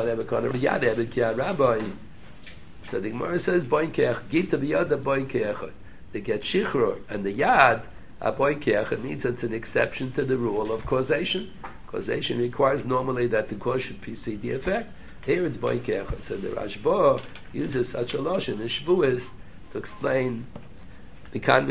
the Gemara says, Boin Keach, Git to the Yad, Boin Keach. They get Shichror, and the Yad, Boin Keach, it means it's an exception to the rule of causation. Causation requires normally that the cause should precede the effect. Here it's Boin Keach. So the Rashba uses such a lotion in Shavuos to explain, and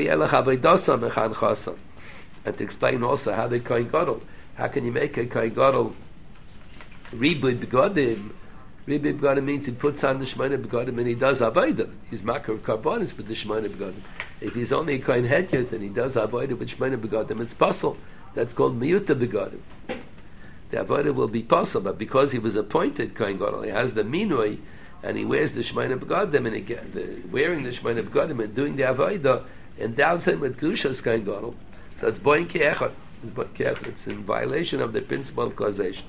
to explain also how they Kohen Gadol. How can you make a Kohen Gadol Ribud Begodim? Ribud Begodim means he puts on the Shemona Begodim and he does Avodah. He's Makar Karbonis with the Shemona Begodim. If he's only a Kohen Hedyot and he does Avodah with Shemona Begodim, it's possible. That's called Miyuta Begodim. The Avodah will be possible, but because he was appointed Kohen Gadol, he has the Minui and he wears the Shemona Begodim, and wearing the Shemona Begodim and doing the Avodah endows him with Kedushas Kohen Gadol. So it's Boin Ke'echot. It's in violation of the principle of causation.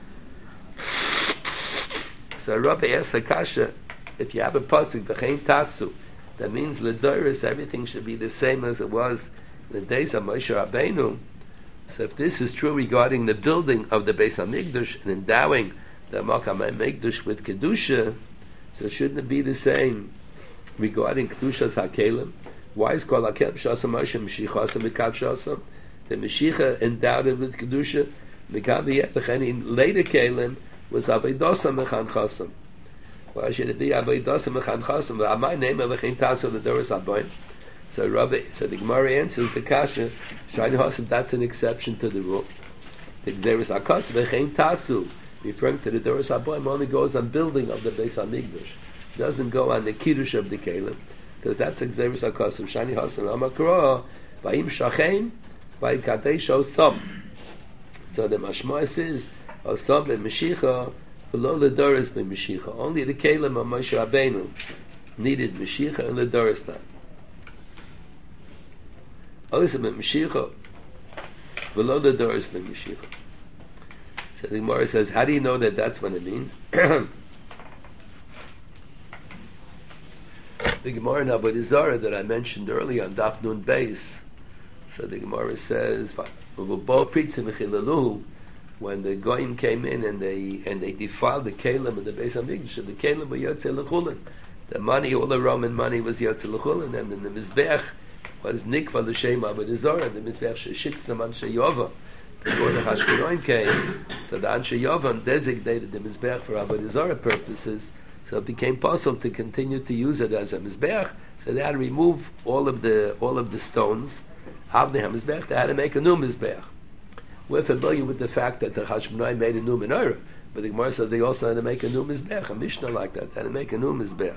So Rabbi asked the Kasha, if you have a pasuk v'chein tasu, that means l'doros everything should be the same as it was in the days of Moshe Rabbeinu. So if this is true regarding the building of the Beis Hamikdash and endowing the Makam Hamikdash with kedusha, so shouldn't it be the same regarding kedushas hakelim? Why is called hakelim shasam Moshe Mashiachasam v'kadshasam? The Mashiach endowed it with kedusha. Later Kalim was Avodosa Mechan Chasam. Why should it be Avodosa Mechan Chasam? My name of Lechin Tasu the Doris Aboin. So the Gemara answers the Kasha. Shani Hasam, that's an exception to the rule. The Xeris Akas Lechin Tasu, referring to the Doris Aboin, only goes on building of the Beis Hamikdash. Doesn't go on the Kiddush of the Kalim, because that's Xeris Akas. Shani Hasam Amakra Vayim Shachem Vayim Kadesh Osam. So the Mashma is Osam ben Mashiach, below the Doris ben Mashiach. Only the Kalim of Moshe Rabbeinu needed Mashiach and the Doris time. Osam ben Mashiach, below the Doris ben Mashiach. So the Gemara says, how do you know that that's what it means? The Gemara in Avodah Zarah that I mentioned earlier on Daf Nun Beis. So the Gemara says, when the Goyim came in and they defiled the Kalim and the Beis Hamikdash, the Kalim were Yotzei L'chulin. The money, all the Roman money was Yotzei L'chulin, and then the Mizbech was Nikva L'Shem Avodah Zarah, the Mizbech Sheshiktzam Anshe Yova. Before the Hashmonaim came, so the Anshe Yova designated the Mizbech for Avodah Zarah purposes, so it became possible to continue to use it as a Mizbech, so they had to remove all of the stones. They had to make a new Mizbeach. We're familiar with the fact that the Hashmonai made a new menorah, but the Gemara said they also had to make a new Mizbeach, a Mishnah like that, had to make a new Mizbeach.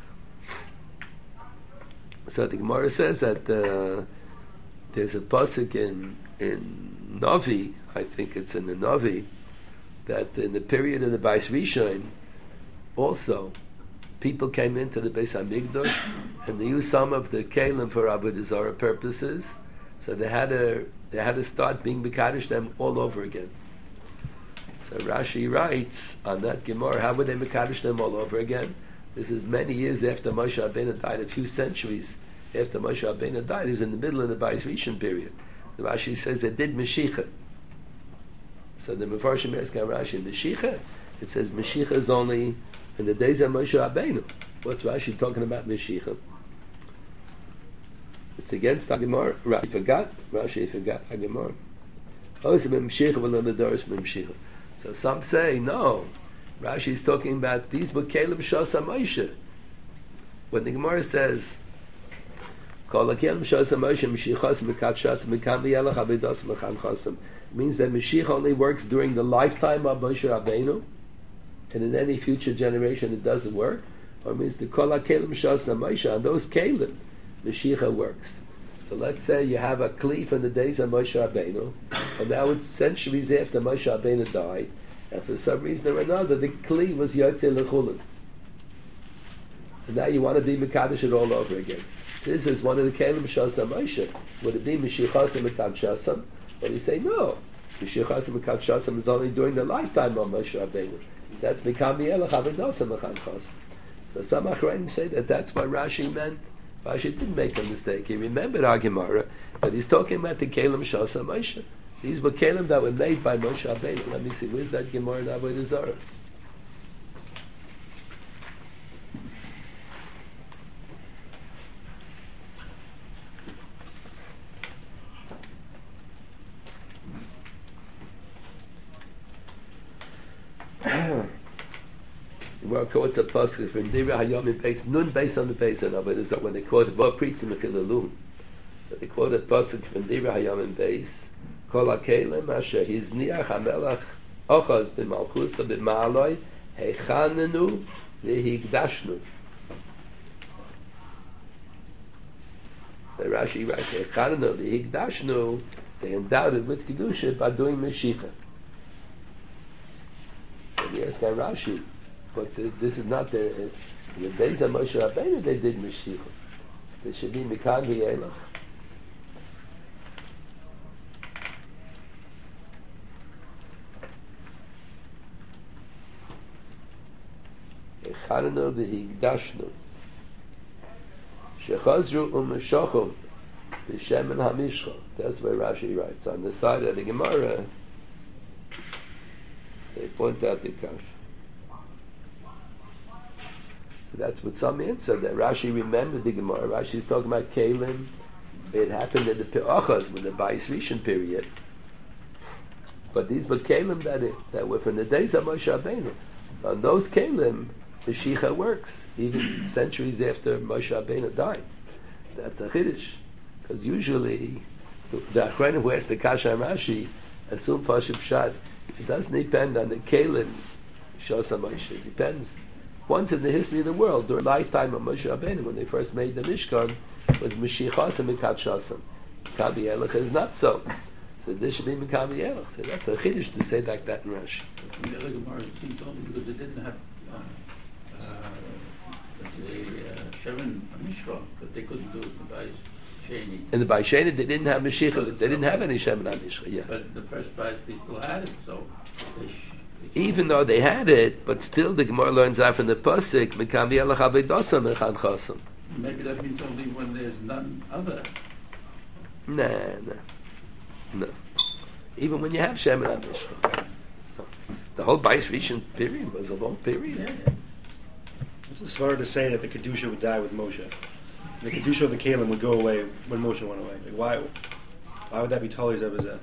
So the Gemara says that there's a pasuk in Navi, I think it's in the Navi, that in the period of the Bais Rishon, also, people came into the Beis Hamikdash and they used some of the Kalim for Avodah Zarah purposes. So they had to start being Mekadosh them all over again. So Rashi writes on that Gemara, how would they Mekadosh them all over again? This is many years after Moshe Rabbeinu died, a few centuries after Moshe Rabbeinu died. He was in the middle of the Bais Rishon period. The Rashi says they did Mashiach. So the Mefarshim ask Rashi, Mashiach? It says Mashiach is only in the days of Moshe Rabbeinu. What's Rashi talking about Mashiach? It's against the Gemara. Rashi forgot the Gemara. So some say, no, Rashi is talking about these B'Kelim Shasa Moshe. When the Gemara says, means that Mashiach only works during the lifetime of Moshe Rabbeinu, and in any future generation it doesn't work, or it means the Kol HaKelim Shasa Moshe, on those Kelim, Mashiach works. So let's say you have a Kli from the days of Moshe Rabbeinu, and now it's centuries after Moshe Rabbeinu died, and for some reason or another, the Kli was Yotzei L'Chulin. And now you want to be Mekadosh it all over again. This is one of the Kelim Shasa Moshe. Would it be Mashiach Mekadosh? But you say no. Mashiach Mekadosh is only during the lifetime of Moshe Rabbeinu. That's Mikam Mielach Avodas Mechan Chos. So some Achronim say that that's what Rashi meant. Rashi didn't make a mistake. He remembered our Gemara, but he's talking about the Kelim Shasa Moshe. These were Kelim that were made by Moshe Rabbeinu. Let me see, where's that Gemara in Avodah Zarah? Well, quotes a pasuk from Dira Hayom in base Nun based on the base of it is that when they quoted Bob Preach in Mechilalun, so they quoted pasuk from Dira Hayom in base Kol HaKelim Asher Hizniach HaMelach Ochaz B'Malchusa B'Ma'aloi Hechanenu V'Higdashnu. So Rashi writes Hechanenu V'Higdashnu, they endowed it with Kedusha by doing Mashiach. And yes, that Rashi, but this is not their. The days of Moshe Rabbeinu they did Mashiach. They should be Mikan V'Yelach. Echanenu v'higdashnu shechazru u'meshochum b'shemen hamishcha. That's where Rashi writes. On the side of the Gemara, they point out the kash. That's what some answer, that Rashi remembered the Gemara. Rashi is talking about Kalim. It happened in the Pe'achas, with the Bais Rishon period. But these were Kalim that were from the days of Moshe Rabbeinu. On those Kalim, the Shicha works, even centuries after Moshe Rabbeinu died. That's a Chiddush. Because usually, the Achronim who asked the Kasha and Rashi, assume Pashut Pshat, it doesn't depend on the Kalim Shasa Moshe. It depends. Once in the history of the world, during the lifetime of Moshe Rabbeinu, when they first made the Mishkan, was Mashiach and Mekadshasam. Mikam V'Yelach is not so. So this should be Mikam V'Yelach. So that's a Chiddush to say like that in Rashi. The other Gemara seems only because they didn't have Shemin Mishra, but they couldn't do it by Sheni. In the Baisheni, they didn't have Mashiach. They didn't have any Shemin HaMishcha. Yeah. But the first Bais, they still had it, so they even though they had it, but still the Gemara learns out from the pasuk, Mikam V'Yelach Avodas Mechan Chosam. maybe that means only when there's none other. No. Even when you have Shemin HaMishcha. The whole Bais Rishon period was a long period. Yeah. It's hard to say that the Kedusha would die with Moshe. The Kedusha of the Kalim would go away when Moshe went away. Like, why would that be Tali Zebazeh?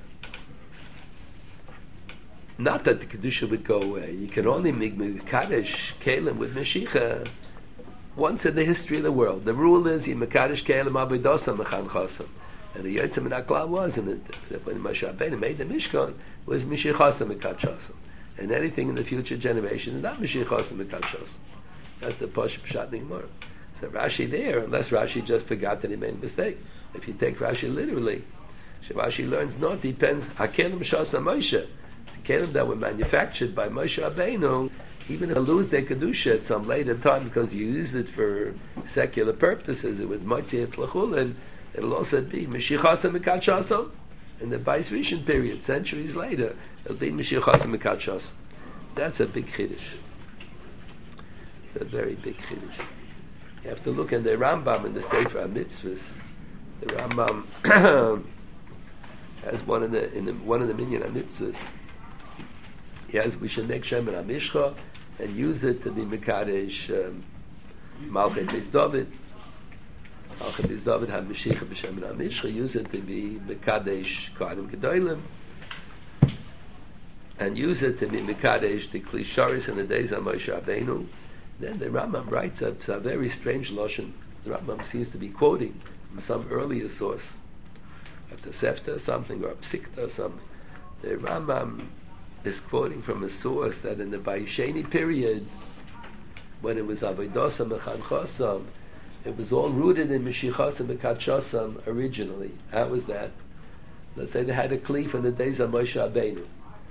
Not that the Kedusha would go away. You can only make Mekadesh Kalim with Mashiach once in the history of the world. The rule is you Mekadesh Kalim Avodas Mechan Chosam. And the Yotzei Min HaKlal was in it, that when Moshe Rabbeinu made the Mishkan, was Mashiach Chosam Mekadshasam. And anything in the future generation is not Mashiach Chosam Mekadshasam. That's the Pashut Pshat Gemara. So Rashi there, unless Rashi just forgot that he made a mistake. If you take Rashi literally, so Rashi learns, no, it depends. HaKelim Shasa Moshe. Kelim that were manufactured by Moshe Rabbeinu, even if they lose their kedusha at some later time because you used it for secular purposes, it was Motziat L'Chulin, it'll also be Mashiach Mekadshasam in the Bais Rishon period, centuries later, it'll be Mashiach Mekadshasam. That's a big chiddush. It's a very big chiddush. You have to look in the Rambam in the Sefer HaMitzvahs. The Rambam has one of the Minyan HaMitzvahs. Yes, we should make Shemin HaMishcha and use it to be Mekadesh Malchei Beis David. Al-Chabis David had Mashiach b'Shem Mishcha, use it to be Mekadesh Kohanim Gedolim, and use it to be Mekadesh the Kli Sharis in the days of Moshe Rabbeinu. Then the Rambam writes a very strange lashon. The Rambam seems to be quoting from some earlier source, a Tosefta or something, or a Psikta or something. The Rambam is quoting from a source that in the Bayesheni period, when it was Avodas Mechanchosam, it was all rooted in Meshichas and Mekatshosam originally. How was that? Let's say they had a Kli from the days of Moshe Rabbeinu.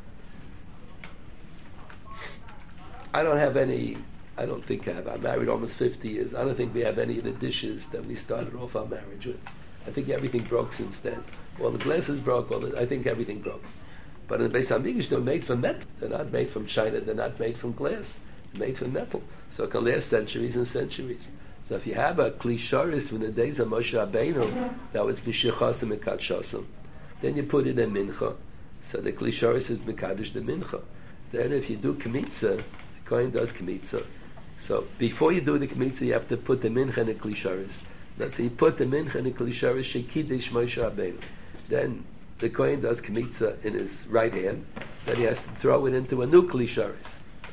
I don't think I have. I'm married almost 50 years. I don't think we have any of the dishes that we started off our marriage with. I think everything broke since then. All the glasses broke, I think everything broke. But in the Beis HaMikdash, they're made from metal. They're not made from china, they're not made from glass. They're made from metal. So it can last centuries and centuries. So if you have a Kli Sharis from the days of Moshe Rabbeinu, that was B'Shichas and Mekatshosam, then you put it in Mincha. So the Kli Sharis is Mekadosh the Mincha. Then if you do Kmitza, the Kohen does Kmitza. So before you do the Kmitza, you have to put the Mincha in the Kli Sharis. Let's say you put the Mincha in the Kli Sharis, Shekidish Moshe Rabbeinu. Then the Kohen does Kmitza in his right hand. Then he has to throw it into a new Kli Sharis.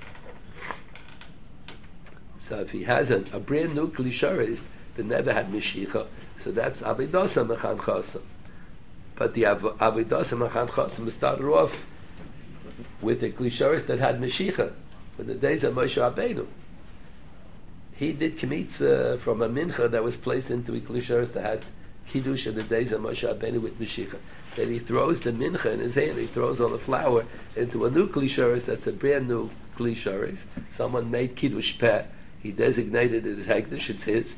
So if he has a brand new Kli Sharis that never had Meshicha, so that's Avedasa Mechanchosam. But the Avedasa Mechanchosam started off with a Kli Sharis that had Meshicha from the days of Moshe Rabbeinu. He did Kmitza from a Mincha that was placed into a Kli Sharis that had Kiddush in the days of Moshe Rabbeinu with Meshicha. Then he throws the Mincha in his hand, he throws all the flour into a new Kli Sharis that's a brand new Kli Sharis. Someone made Kiddush Peh. He designated it as Hekdesh, it's his.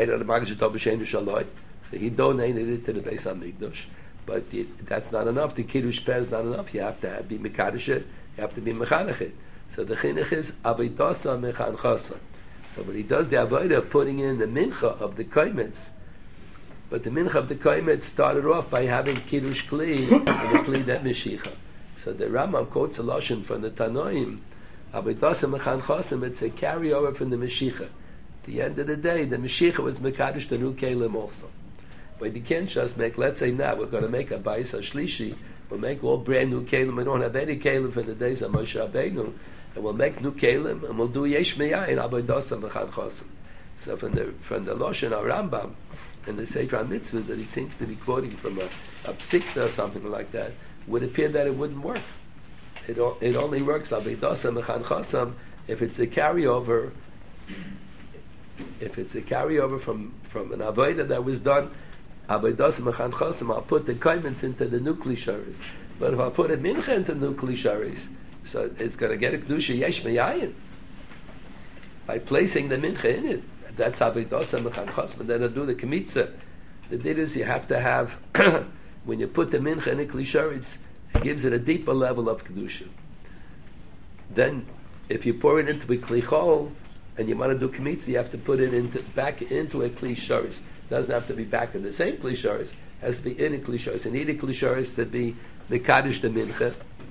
So he donated it to the Beis HaMikdash. But that's not enough. The Kiddush Peh is not enough. You have to be Mekadosh it. You have to be Mechanech it. So the Chinuch is Avedasa Mechanchasa. So when he does the Avodah of putting in the Mincha of the Koimetz, but the Mincha of the Koimetz started off by having Kiddush Kli and the Kli that Meshicha. So the Rambam quotes a lashon from the Tanoim, Avedasa Mechanchasim, it's a carryover from the Meshicha. At the end of the day, the Meshicha was Mekadosh the new Kelim also. But you can't just make, let's say now, we're going to make a Bais HaShlishi, we'll make all brand new Kelim, we don't have any Kelim from the days of Moshe Rabbeinu, and we'll make new Kelim, and we'll do Yesh Meyayin, Avedasa Mechanchasim. So from the Lashon Rambam, and the Sefer HaMitzvahs that he seems to be quoting from a Psikta or something like that, would appear that it wouldn't work. It only works Avedasa Mechanchasam if it's a carryover. If it's a carryover from an avodah that was done, Avedasa Mechanchasam, I'll put the koimens into the new Kli Sharis. But if I put a mincha into the new Kli Sharis, so it's going to get a kedusha yesh meyayin by placing the mincha in it. That's Avedasa Mechanchasam. And then I do the Kmitza. The deal is you have to have when you put the mincha in the Kli Sharis, it gives it a deeper level of kedusha. Then, if you pour it into a Kli Chol and you want to do Kmitza, you have to put it back into a Kli Sharis. It doesn't have to be back in the same Kli Sharis. It has to be in a Kli Sharis. You need a Kli Sharis to be Mekadosh the mincha.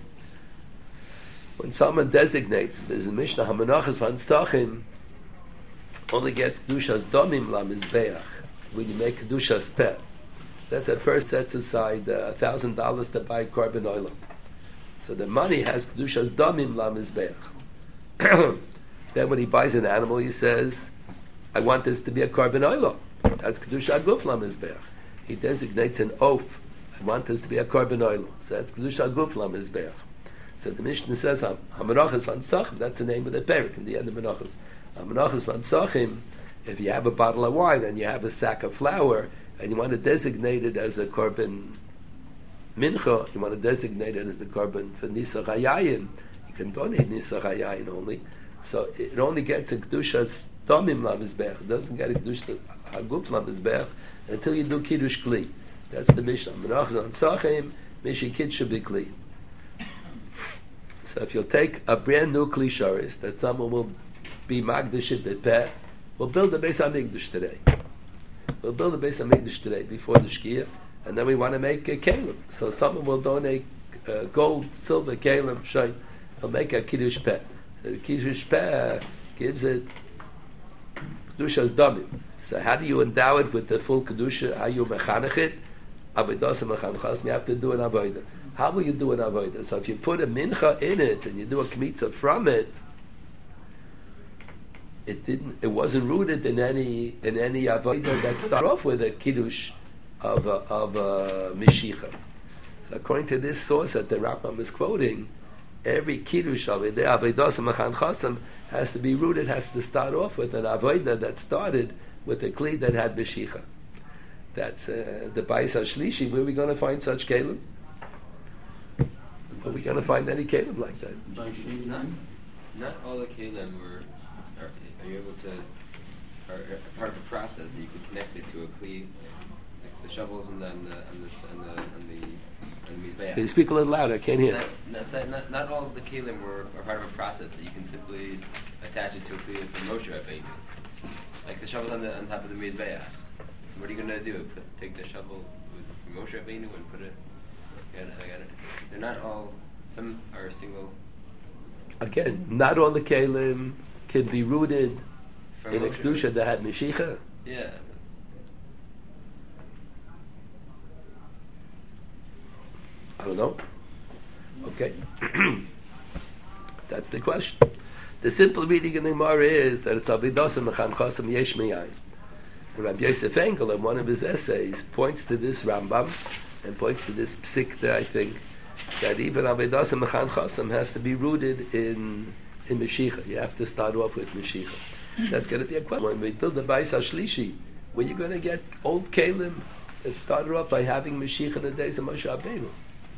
When someone designates, there's a Mishnah, Hamanachas van Sachim only gets Kedushas Domim la Mizbeach when you make Kedushas Peh. That's a person sets aside $1,000 to buy carbon oil. So the money has Kedushas Domim la Mizbeach. Then when he buys an animal, he says, I want this to be a carbon oil. That's Kedusha Aguf la Mizbeach. He designates an oath. I want this to be a carbon oil. So that's Kedusha Aguf la Mizbeach. So the Mishnah says, Hamanachas van Sachim, that's the name of the parak in the end of Menachas. Hamanachas van Sachim, if you have a bottle of wine and you have a sack of flour and you want to designate it as a carbon mincha, you want to designate it as the carbon for Nisach Hayayin, you can donate Nisach Hayayin only. So it only gets a Kedushas Domim la Mizbeach. It doesn't get a Kedusha Aguf la Mizbeach until you do Kiddush Kli. That's the Mishnah. Hamanachas van Sachim, Mishi Kiddush Kli. So if you'll take a brand new Kli Sharis that someone will be Magdash B'Peh, we'll build the Beis HaMikdash today. We'll build the Beis HaMikdash today before the Shkia, and then we want to make a Kalim. So someone will donate gold, silver, Kalim, Shain. He'll make a Kiddush Peh. The Kiddush Peh gives it Kedushas Damim. So how do you endow it with the full kedusha? How you mechanech it? Avodas mechanech chasam. You have to do an avodah. How will you do an avodah? So if you put a mincha in it and you do a kmitza from it, it wasn't rooted in any avodah that started off with a kiddush of mishicha. So according to this source that the Rambam is quoting, every kiddush of it, the avodas mechan chasam, has to be rooted, has to start off with an avodah that started with a kli that had mishicha. That's the Bais HaShlishi. Where are we going to find such kelim? Are we going to find any kelim like that? Not all the kelim are you able to are part of the process that you can connect it to a kli, like the shovels and the mizbeach. Can you speak a little louder? I can't hear. Not all of the kelim are part of a process that you can simply attach it to a kli from Moshe Rabbeinu. Like the shovels on top of the mizbeach. So what are you going to do? Take the shovel from Moshe Rabbeinu and put it. They're not all. Some are single. Again, not all the kelim can be rooted From in a Moshe kedusha that had mishicha. Yeah. I don't know. Okay. That's the question. The simple reading in the Gemara is that it's Avidosim Mechan Chasam Yesh Meyayin. And Rabbi Yosef Engel, in one of his essays, points to this Rambam and points to this Psikta, I think, that even Avidosim Mechan Chasam has to be rooted in Mashiach. You have to start off with Mashiach. That's going to be a question. When we build the Bais HaShlishi, where you going to get old Kalim that started off by having Mashiach in the days of Moshe Rabbeinu?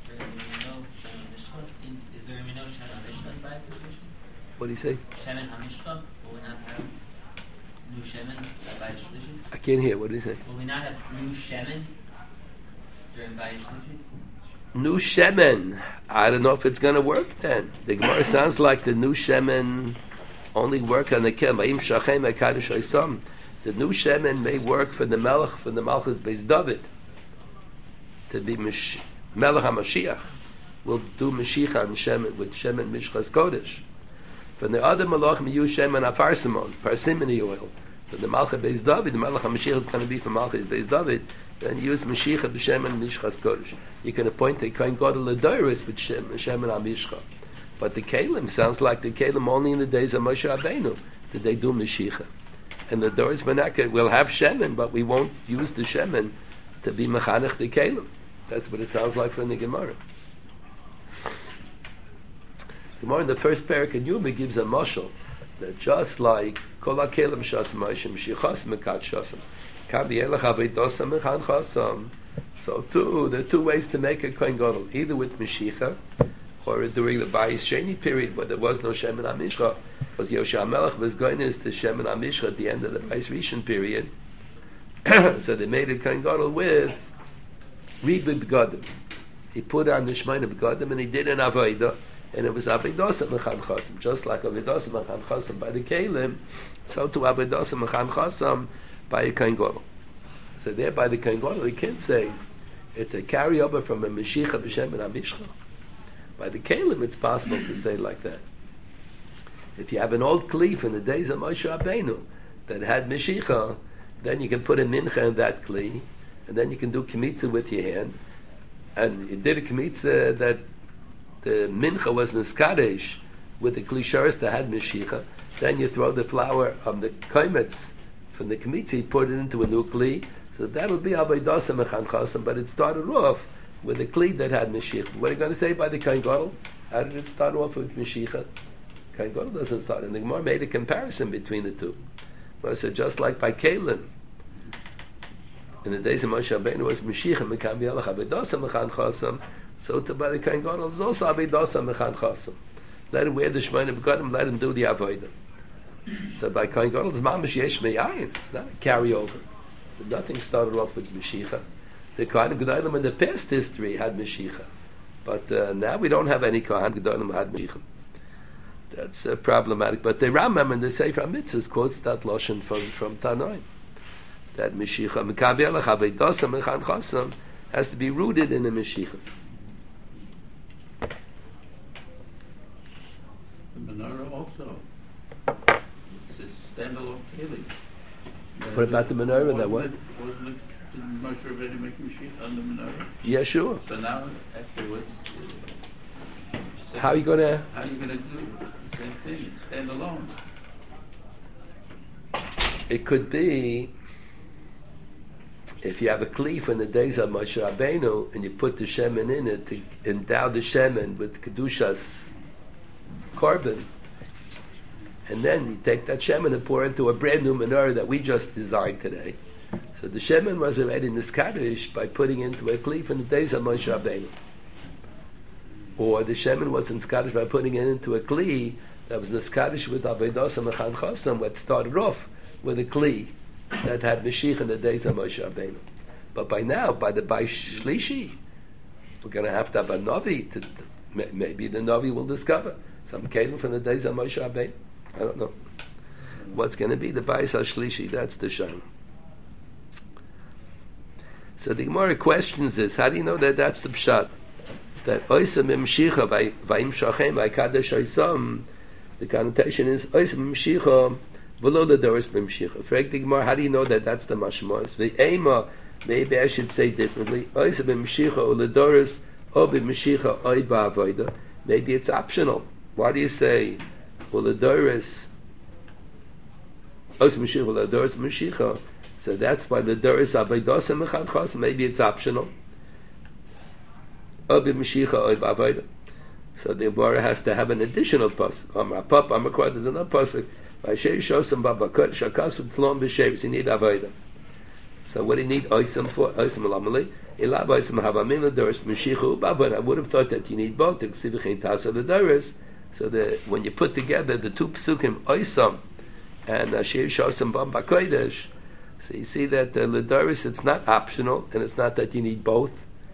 Is there a Shemen HaMishcha in Bais HaShlishi? What do you say? Shemen HaMishcha? Will we not have new Shemen at Bais HaShlishi? I can't hear. What do you say? Will we not have new Shemen during Bais HaShlishi? New Shemen. I don't know if it's going to work then. The Gemara sounds like the new Shemen only work on the Kem. The new Shemen may work for the Melech, for the Malchus Beis David, to be Melech HaMashiach. Will do Mashiach and Shemen with Shemen Mishchas Kodesh. For the other Malach, we use Shemen Afarsimon, parsimony oil. For the Malchus Beis David, the Melech HaMashiach is going to be for Malchus Beis David. Then use Mashiach b'Shemen Mishchas Kodesh. You can appoint a Kohen Gadol L'Doros with Shemen HaMishcha. But the Kalim sounds like the Kalim only in the days of Moshe Rabbeinu did they do Mashiach. And the Doros Menachem will have Shemen, but we won't use the Shemen to be Mechanech the Kalim. That's what it sounds like from the Gemara. Gemara in the first parak in Yuma gives a mashal that just like Kol HaKelim Shas Moshe Mashiachas Mekat Shasam. So too, there are two ways to make a Kohen Gadol, either with Mashiach or during the Bayis Sheni period where there was no Shemen HaMishcha, because Yoshua HaMelech was going into the Shemen HaMishcha at the end of the Bayis Rishon period. So they made a Kohen Gadol with Ribud Begadim. He put on the Shemaina Begadim and he did an Avodah, and it was Avodah Mechan Chasam, just like Avodah Mechan Chasam by the Kalim, so too Avodah Mechan Chasam by a Kohen Gadol. So there by the Kohen Gadol, we can't say it's a carryover from a Mashiach b'Shemen HaMishcha. By the Kalim, it's possible to say like that. If you have an old Kli from the days of Moshe Rabbeinu that had Mashiach, then you can put a mincha in that Kli, and then you can do Kmitza with your hand. And you did a Kmitza that the mincha was Niskadesh with the Kli Sharis that had Mashiach. Then you throw the flour of the Koimetz from the Kmitzi, put it into a new Kli, so that'll be Avodah Mechan Chasam, but it started off with a Kli that had Mashiach. What are you going to say by the Kohen Gadol? How did it start off with Mashiach? Kohen Gadol doesn't start. And the Gemara made a comparison between the two. Well, so just like by Kalim, in the days of Moshe Rabbeinu was Mashiach, Mekam Yalach Avodah Mechan Chasam, so to by the Kohen Gadol is also Avodah Mechan Chasam. Let him wear the Shemaina Begadim, let him do the Avodah. So by Kohen Gadol, it's Mamash Yesh Meyayin. It's not a carryover. Nothing started off with Mashiach. The Kohen Gedolim in the past history had Mashiach. But now we don't have any Kohen Gedolim who had Mashiach. That's problematic. But the Rambam in the Sefer HaMitzvahs quotes that Lashon from Tanoim. That Mashiach, Mekabelach Avodah Mechan Chasam, has to be rooted in a Mashiach. The menorah also. It's a standalone keli. It What about the menorah? That what? Did Moshe Rabbeinu make Mashiach on the menorah? Yeah, sure. So now, afterwards, How are you gonna? how are you going to do the same thing? Stand alone. It could be if you have a cleave in the days of Moshe Rabbeinu and you put the shemen in it to endow the shemen with kedushas korban, and then you take that shemen and pour it into a brand new menorah that we just designed today. So the shemen was already niskadish by putting into a cleave in the days of Moshe Rabbeinu, or the shemen was niskadish by putting it into a kli that was niskadish with avodas and mechan chosam, what started off with a kli that had Mashiach in the days of Moshe Rabbeinu. But by now, by Shlishi, we're going to have a Navi. Maybe the Navi will discover some kelim from the days of Moshe Rabbeinu. I don't know. What's going to be the Bayis HaShlishi? That's the shame. So the Gemara questions this. How do you know that that's the pshat? That Oisam Mimshicha Vayim Shachem Vaykadosh Oisam. The connotation is Oisam Mimshicha V'lo L'Doros Mimshicha. Frag the Gemara, how do you know that that's the mashmos? V'eima, maybe I should say differently. Oisam Mimshicha or L'Doros or B'Mimshicha Oy Ba'avoida. Maybe it's optional. Why do you say L'Doros Oisam Mimshicha L'Doros Mimshicha? So that's why the Doros Avodos and Mechad Chos. Maybe it's optional. Or B'Mimshicha Oy Ba'avoida. So the Gemara has to have an additional pasuk. Amar Pap, Amar Kwad, there's another pasuk. You need avodah. So what do you need oisam for? Oisam alamali. Ilav oisam havamin l'doros mishichu b'avodah. I would have thought that you need both. So that when you put together the two psukim oisam and asher shosam bam b'kodesh, so you see that the l'doros, it's not optional, and it's not that you need both.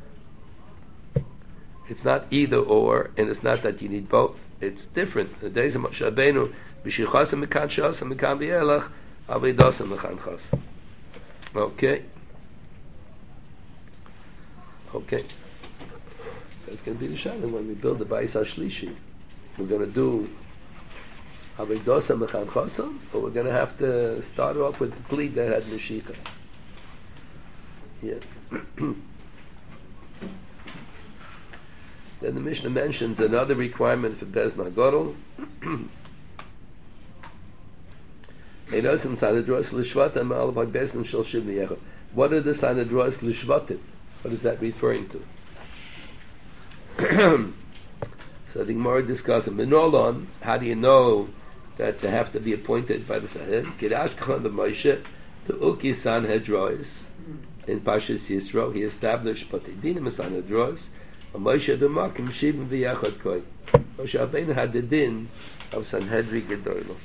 It's not either or, and it's not that you need both. It's different. The days of Moshe Rabbeinu, b'shichasam mekan shasam mekan v'elach, avidasam mekan chasam. Okay. That's going to be the shadow when we build the Bayis HaShlishi. We're going to do avidasam mekan chasam, or we're going to have to start off with the kli that had Mashiach. Yeah. Then the Mishnah mentions another requirement for Bezna Godel. What are the Sanhedros Lishvatim? What is that referring to? So the Gemara discusses Minolon. How do you know that they have to be appointed by the Sanhedrin? Kirashkhan the Moshe to Uki Sanhedros in Pashas Yisro. He established Patidinim Sanhedros. Moshe b'makim shivim v'yachad koi. Moshe Rabbeinu had the din of Sanhedrin Gedolah.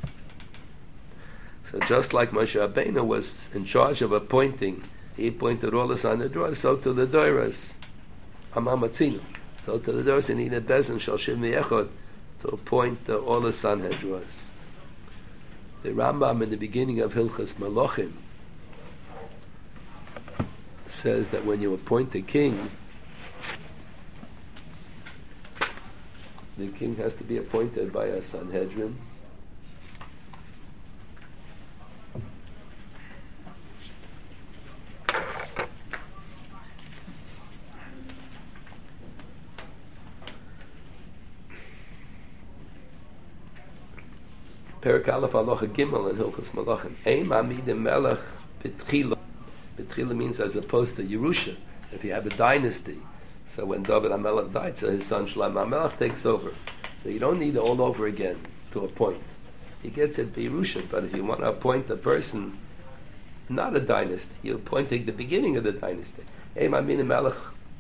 So just like Moshe Rabbeinu was in charge of appointing, he appointed all the Sanhedrin, so to the Doros, Hamamatzinu. So to the Doros, he needed Bezin Shal Shivim v'yachad to appoint all the Sanhedrin. The Rambam in the beginning of Hilchas Malachim says that when you appoint a king, the king has to be appointed by a Sanhedrin. Perak Aleph Halacha Gimel in Hilchos Malachim. Ein ma'amidim melech b'tchila. B'tchila means as opposed to Yerusha. If you have a dynasty, so when David HaMelech died, so his son Shlomo HaMelech takes over. So you don't need it all over again to appoint. He gets it Yerusha, but if you want to appoint a person, not a dynasty, you're appointing the beginning of the dynasty. Ein ma'amidim melech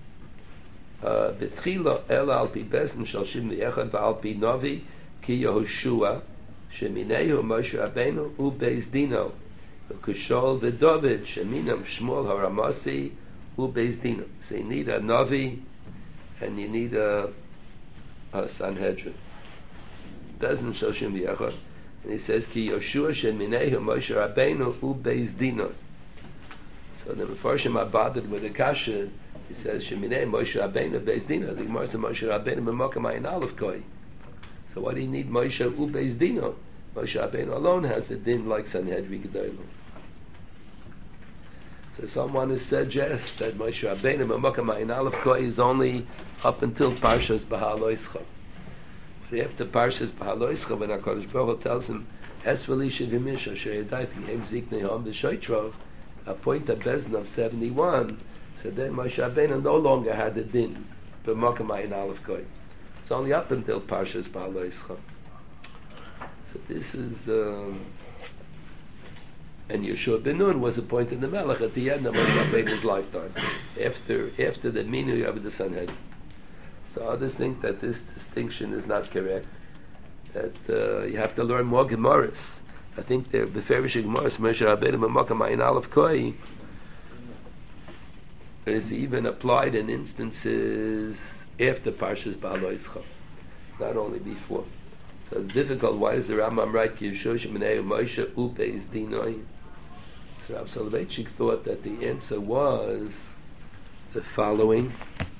b'tchila ela al pi bezin shal shivim v'yachad v'al pi novi ki Yehoshua Sheminehu Moshe Rabbeinu uBeis Dino Kushol v'David Sheminam Shmuel Haramasi uBeis Dino. So you need a Navi and you need a Sanhedrin. Bezin Shoshim v'Yachad, and he says Ki Yoshua Sheminehu Moshe Rabbeinu uBeis Dino. So the Mefarshim are bothered with the kasha. He says Sheminehu Moshe Rabbeinu Beis Dino. The Gemara says Moshe Rabbeinu b'Mokam Ayin Aleph Koi. So why do you need Moshe uBeis Dino? Moshe Rabbeinu alone has the din like Sanhedrin Gedolah. So someone has suggest that Moshe Rabbeinu B'Makam Ayin Aleph Koi is only up until Parshas Bahaloischa. But after Parshas Bahaloischa, when HaKadosh Baruch Hu tells him, Es v'lisha v'mish asher yadai p'hem ziknei hom v'shoitrov, appoint a bezna of 71, so then Moshe Rabbeinu no longer had the din, B'Makam Ayin Aleph Koi. It's only up until Parshas Bahaloischa. So this is... and Yeshua ben Nun was appointed the Melech at the end of Moshe Rabbeinu's lifetime, after the Minui of the Sanhedrin. So others think that this distinction is not correct, that you have to learn more Gemaras. I think the Beferish Gemaras, Moshe Rabbeinu B'Makam Ayin Aleph Koi, is even applied in instances after Parshas Bahaloischa, not only before. So it's difficult. Why is the Rambam right? Yeshua Sheminei Moshe Upe is Dinoi. So Rav Soloveitchik thought that the answer was the following.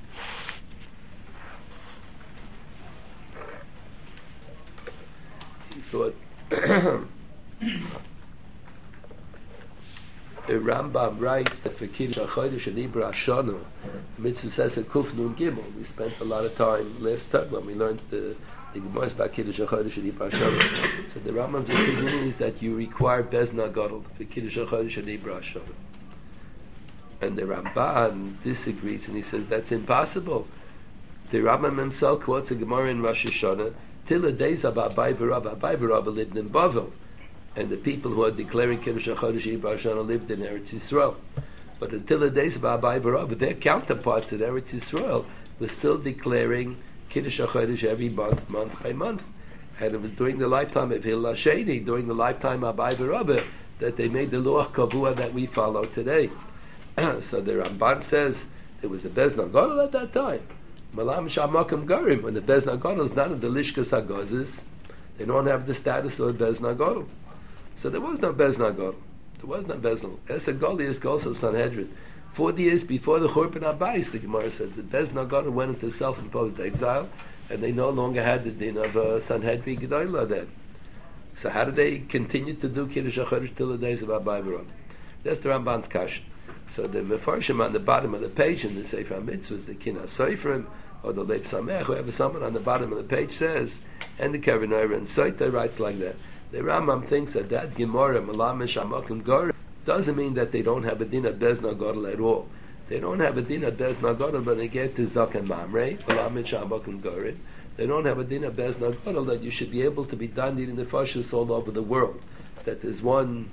He thought the Rambam writes that for Kiddush HaChodesh and Ibra Hashanah, the mitzvah says at Kuf Nun Gimel. We spent a lot of time last time when we learned the Gemara about Kiddush HaChodesh and Ibra Hashanah. So the Rambam's opinion is that you require Bezna Gadol for Kiddush HaChodesh and Ibra Hashanah. And the Ramban disagrees and he says that's impossible. The Rambam himself quotes a Gemara in Rosh Hashanah, till the days of Abai V'Rabba lived in Bavel. And the people who are declaring Kiddush HaChodesh and Ibra Hashanah lived in Eretz Yisrael. But until the days of Abai V'Rabba, their counterparts in Eretz Yisrael were still declaring Kiddush HaChodesh every month by month. And it was during the lifetime of Hillel Hasheni, during the lifetime of Abai V'Rabba, that they made the Luach Kavua that we follow today. So the Ramban says there was a Bezna Gadol at that time. Malam Shamakam Garim, when the Bezna Gadol is not in the Lishkas HaGazis, they don't have the status of a Bezna Gadol. So there was no Bezna Gadol. There was no Bezna. Esed Goliath goes to Sanhedrin. 40 years before the Churban Abayis, the Gemara said, the Bezna Gadol went into self-imposed exile, and they no longer had the din of Sanhedrin Gedolah then. So how did they continue to do Kiddush HaChodesh till the days of Abai V'Rabba? That's the Ramban's kasha. So the Mefarshim on the bottom of the page in the Sefer HaMitzvahs, the Kinah Seifrim, or the Leib Samech, whoever someone on the bottom of the page says, and the Kevin and Soita writes like that. The Rambam thinks that Gemara, Malamish Amakim Gor, doesn't mean that they don't have a din of Bezna Gadol at all. They don't have a din of Bezna Gadol when they get to Zak and Mamre, Malamish Amakim Gor. They don't have a din of Bezna Gadol that you should be able to be done in the Fashis all over the world. That there's one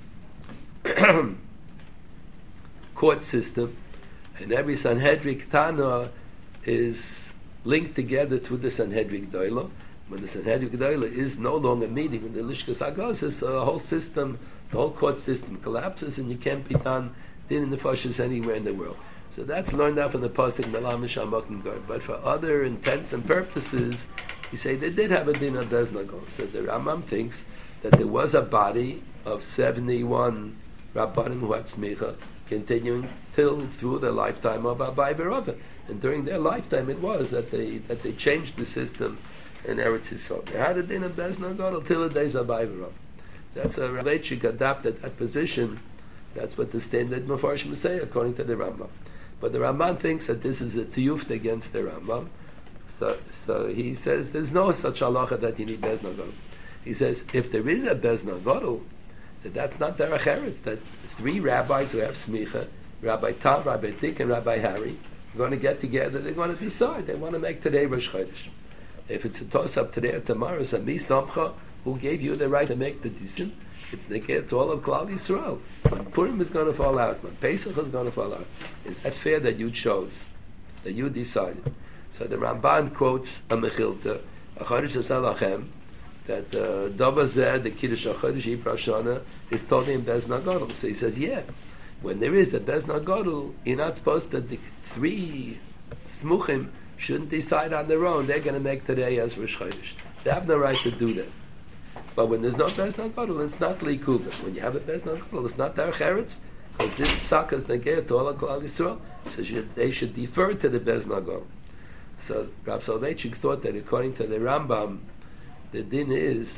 court system, and every Sanhedrin Tana is linked together to the Sanhedrin Gdolah. When the Sanhedrin Gdolah is no longer meeting in the Lishkas HaGazis, the whole system, the whole court system collapses, and you can't be done din in the Fashis anywhere in the world. So that's learned out from the Pasuk Melam Mishamak Gar. But for other intents and purposes, you say they did have a din of Bezna Gadol. So the Rambam thinks that there was a body of 71 Rabbanim who had smicha, continuing through the lifetime of Abai V'Rabba. And during their lifetime it was that they changed the system in Eretz Yisrael. They had a din of Bezna Gadol till the days of Abai V'Rabba. That's a Ravitchik adapted that position. That's what the standard Mefarshim say according to the Rambam. But the Ramban thinks that this is a tiyuft against the Rambam. So he says there's no such halacha that you need Bezna Gadol. He says if there is a Bezna Gadol, so that's not derech eretz, that 3 rabbis who have smicha, Rabbi Tal, Rabbi Dick, and Rabbi Harry, are going to get together. They're going to decide. They want to make today Rosh Chodesh. If it's a toss-up today or tomorrow, it's a mi samcha, who gave you the right to make the decision? It's negate to all of Klal Yisrael. When Purim is going to fall out, when Pesach is going to fall out, is that fair that you chose, that you decided? So the Ramban quotes a Mechilta, a Chodesh Zalachem, that Dabazeh, the Kiddush HaChodesh Ibra Hashanah, is totally in Bezna Gadol. So he says, yeah, when there is a Bezna Gadol, you're not supposed to, the 3 Smuchim shouldn't decide on their own. They're going to make today as Rosh Chodesh. They have no right to do that. But when there's no Bezna Gadol, it's not Likuba. When you have a Bezna Gadol, it's not Derech Eretz, because this Psak is negate to all of Klal Yisrael. So they should defer to the Bezna Gadol. So Rav Soloveitchik thought that according to the Rambam, the din is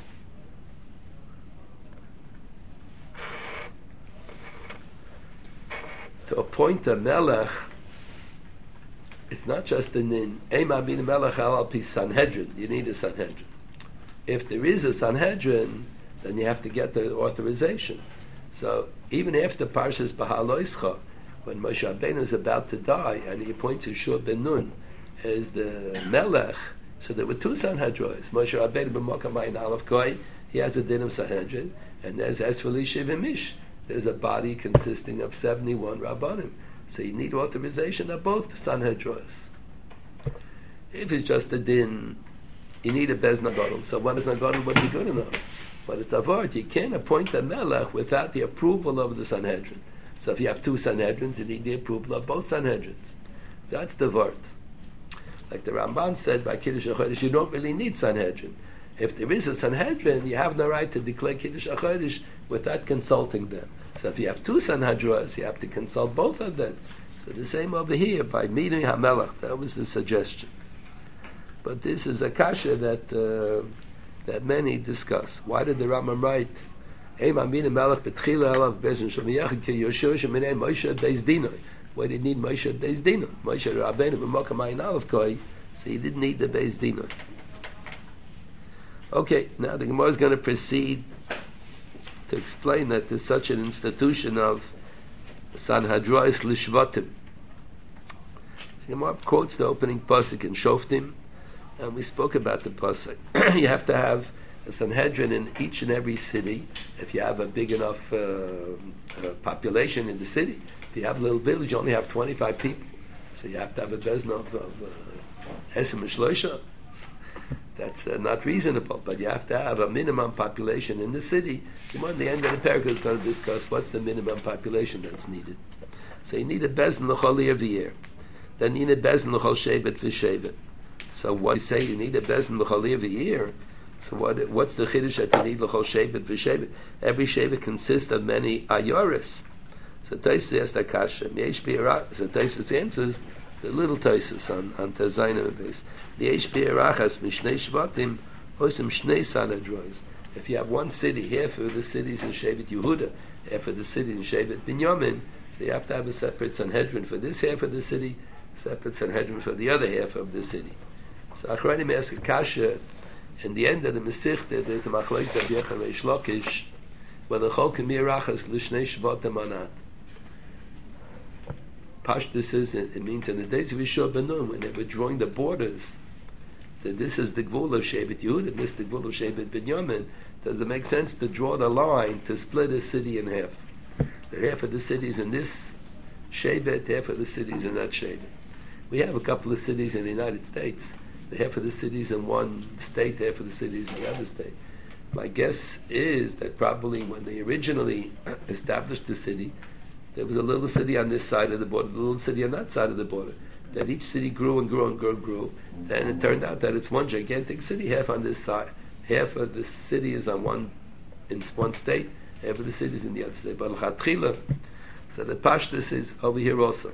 to appoint a melech, it's not just a nin. Ema bin melech al pi Sanhedrin. You need a Sanhedrin. If there is a Sanhedrin, then you have to get the authorization. So even after Parshas Bahaloischa, when Moshe Rabbeinu is about to die, and he appoints Yeshua ben Nun as the melech, so there were two Sanhedros. Moshe Rabbeinu b'mokam ayin aleph koi, he has a din of Sanhedrin, and there's Esfali Shivimish. There's a body consisting of 71 Rabbanim. So you need authorization of both Sanhedros. If it's just a din, you need a Bez Nagadol. So one Bez Nagadol would be good enough. But it's a vart. You can't appoint a melech without the approval of the Sanhedrin. So if you have two Sanhedrins, you need the approval of both Sanhedrins. That's the vart. Like the Ramban said by Kiddush HaChodesh, you don't really need Sanhedrin. If there is a Sanhedrin, you have no right to declare Kiddush HaChodesh without consulting them. So if you have two Sanhedros, you have to consult both of them. So the same over here, by meeting HaMelech, that was the suggestion. But this is a kasha that many discuss. Why did the Rambam write, Why do you need Moshe Beis Dino? Moshe Rabbeinu b'mokam ayin aleph koi, so he didn't need the Beis Dino. Okay, now the Gemara is going to proceed to explain that there's such an institution of Sanhedros Lishvatim. The Gemara quotes the opening pasuk in Shoftim, and we spoke about the pasuk. You have to have a Sanhedrin in each and every city. If you have a big enough population in the city, if you have a little village, you only have 25 people, so you have to have a bezna of Esim and Shloisha. That's not reasonable, but you have to have a minimum population in the city. At the end of the paragraph is going to discuss what's the minimum population that's needed. So you need a bezna l'chol every year. Then you need a bezna l'chol shevet v'shevet. So what you say, you need a bezna l'chol every year. So what's the chiddush that you need l'chol shevet v'shevet? Every shevet consists of many ayoris. So Taisus asks the kasha. So Taisus answers the little Taisus on Tezayim base. The Yesh Be'erachas Mishnei Shvatim Osim Shnei Sanhedros. If you have one city, half of the cities in Shevet Yehuda, half of the city in Shevet Binyamin, so you have to have a separate Sanhedrin for this half of the city, separate Sanhedrin for the other half of the city. So Achronim ask a kasha. In the end of the Masechta, there's a machlokes of Yechon Reish Lakish, whether Chol K'mirachas L'Shnei Shvatim or not. Pashtus is, it means in the days of Yeshua ben Nun, when they were drawing the borders, that this is the Gvul of Shevet Yehuda, this is the Gvul of Shevet Binyamin. Does it make sense to draw the line to split a city in half? The half of the cities in this Shevet, half of the cities in that Shevet. We have a couple of cities in the United States. The half of the cities in one state, half of the cities in the other state. My guess is that probably when they originally established the city, there was a little city on this side of the border, a little city on that side of the border. That each city grew and grew and grew. Then it turned out that it's one gigantic city, half on this side. Half of the city is on one state, half of the city is in the other state. But l'chatchila, so the pashtus is over here also.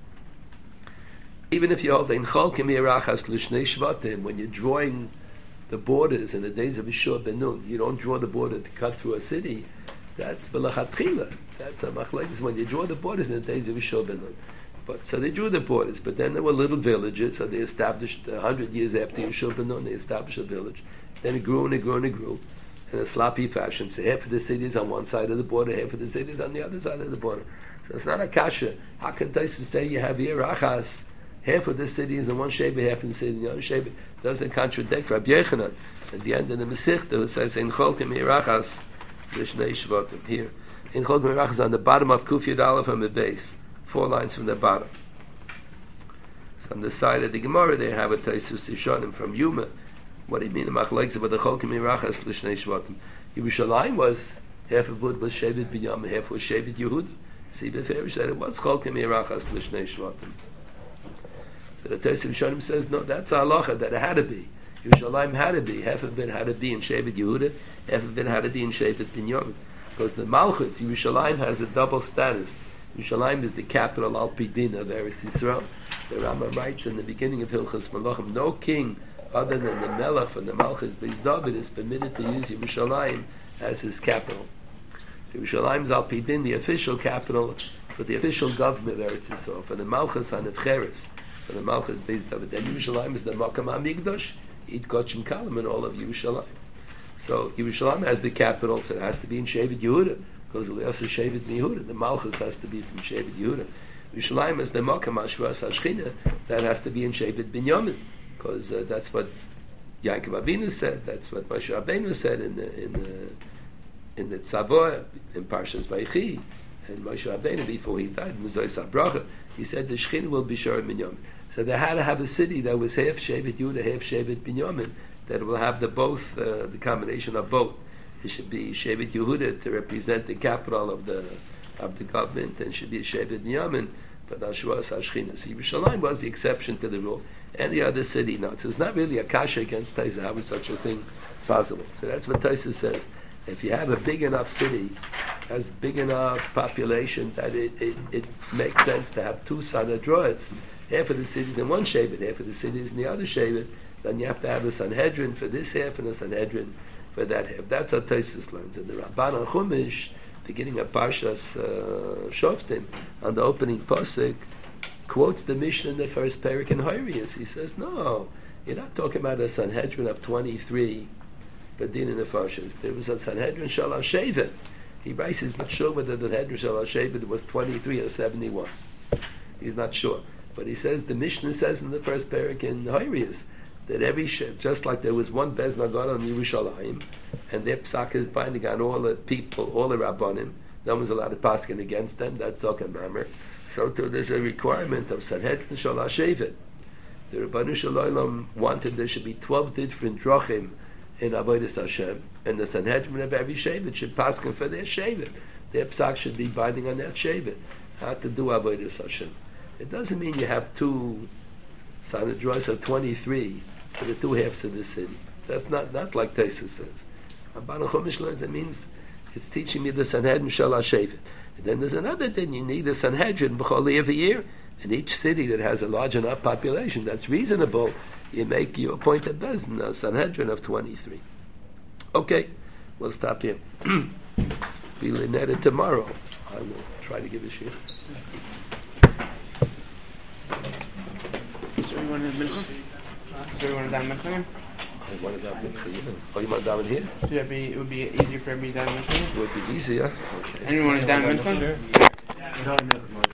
Even if you hold ein chol k'mirachas l'shnei shvatim, when you're drawing the borders in the days of Yeshua ben Nun, you don't draw the border to cut through a city. That's b'lachatchila. That's a machlokes when you draw the borders in the days of Yeshua ben Nun. But so they drew the borders, but then there were little villages. So they established 100 years after Yeshua ben Nun, they established a village. Then it grew and it grew and it grew in a sloppy fashion. So half of the cities on one side of the border, half of the cities on the other side of the border. So it's not a kasha. How can Taisus say you have Yerachas? Half of the city is in one Shevet, half of the city in the other Shevet. Doesn't contradict Rabbi Yechanan. At the end of the Masechta, it says, "In Chol K'mirachas L'Shnei Shvatim." Here, in Chol K'mirachas on the bottom of Kuf Yud Aleph on the base, 4 lines from the bottom. So on the side of the Gemara, they have a Taisus Yishanim from Yuma. What do you mean? The machlokes about the Chol K'mirachas L'Shnei Shvatim. Yerushalayim was half of it was Shevet Binyamin, half was Shevet Yehuda. See, the Farish said it was Chol K'mirachas L'Shnei Shvatim. So the Taisus Yishanim says, no, that's halacha, that it had to be. Yerushalayim had to be. Half of it had to be in Shevet Yehuda, half of it had to be in Shevet Binyamin. Because the Malchus, Yerushalayim has a double status. Yerushalayim is the capital Al Pidin of Eretz Yisrael. The Rambam writes in the beginning of Hilchos Malachim, no king other than the Melech and the Malchus Beis David is permitted to use Yerushalayim as his capital. So Yerushalayim is Al Pidin, the official capital for the official government of Eretz Yisrael, for the Malchus HaNevcheres, for the Malchus Beis David. Then Yerushalayim is the Makam HaMikdash, Eid Kochim Kalam, and all of Yerushalayim. So Yerushalayim has the capital, so it has to be in Shevet Yehuda, because Elias is Shevet Yehuda. The Malchus has to be from Shevet Yehuda. Yerushalayim is the Makam HaShvas HaShchina, that has to be in Shevet Binyamin, because that's what Yaakov Avinu said, that's what Moshe Rabbeinu said in the Tzavor, in Parshas Vayechi, and Moshe Rabbeinu, before he died, in Mezos HaBracha, he said the Shechina will be Shor Binyamin. So they had to have a city that was half Shevet Yehuda, half Shevet Binyamin, that will have the combination of both. It should be Shevet Yehuda to represent the capital of the government, and should be Shevet Binyamin for the Ashwas HaShechina. So Yerushalayim was the exception to the rule. Any other city, no. So it's not really a kasha against Taisa. How is such a thing possible? So that's what Taisa says. If you have a big enough city, has big enough population that it makes sense to have two Sanhedroids, half of the cities in one Shevet, half of the cities in the other Shevet, then you have to have a Sanhedrin for this half and a Sanhedrin for that half. That's how Taisa learns. In the Ramban on Chumash, beginning of Parshas Shoftim, on the opening pasuk, quotes the Mishnah in the first parak in Horius. He says, no, you're not talking about a Sanhedrin of 23 Bedin in the Farshas. There was a Sanhedrin Shalosh Shevet. He writes he's not sure whether the Sanhedrin Shalosh Shevet was 23 or 71. He's not sure. But he says, the Mishnah says in the first parak in Horius, that every just like there was one Bez Nagad on Yerushalayim, and their psak is binding on all the people, all the Rabbanim, no one's allowed to paskin against them, that's Zokan Mamer. So too there's a requirement of Sanhedrin Shalosh Shevet. The Rabbanu Shalom wanted there should be 12 different drachim in Avodas Hashem, and the Sanhedrin of every Shevet should paskin for their Shevet. Their psak should be binding on that Shevet. How to do Avodas Hashem. It doesn't mean you have two Sanhedros of 23 for the two halves of the city. That's not like Taisa says. Ramban Chumash learns it means it's teaching me the Sanhedrin Shalosh Shevet. And then there's another thing, you need a Sanhedrin b'chol every year. In each city that has a large enough population that's reasonable, you appoint a dozen, a Sanhedrin of 23. Okay, we'll stop here. Be netted tomorrow. I will try to give a shir. So you want to Mincha? So you want to daven Mincha? I want to daven Mincha. Oh, you want to daven here? So it would be easier for everybody to daven Mincha? It would be easier. Okay. Anyone want to daven Mincha?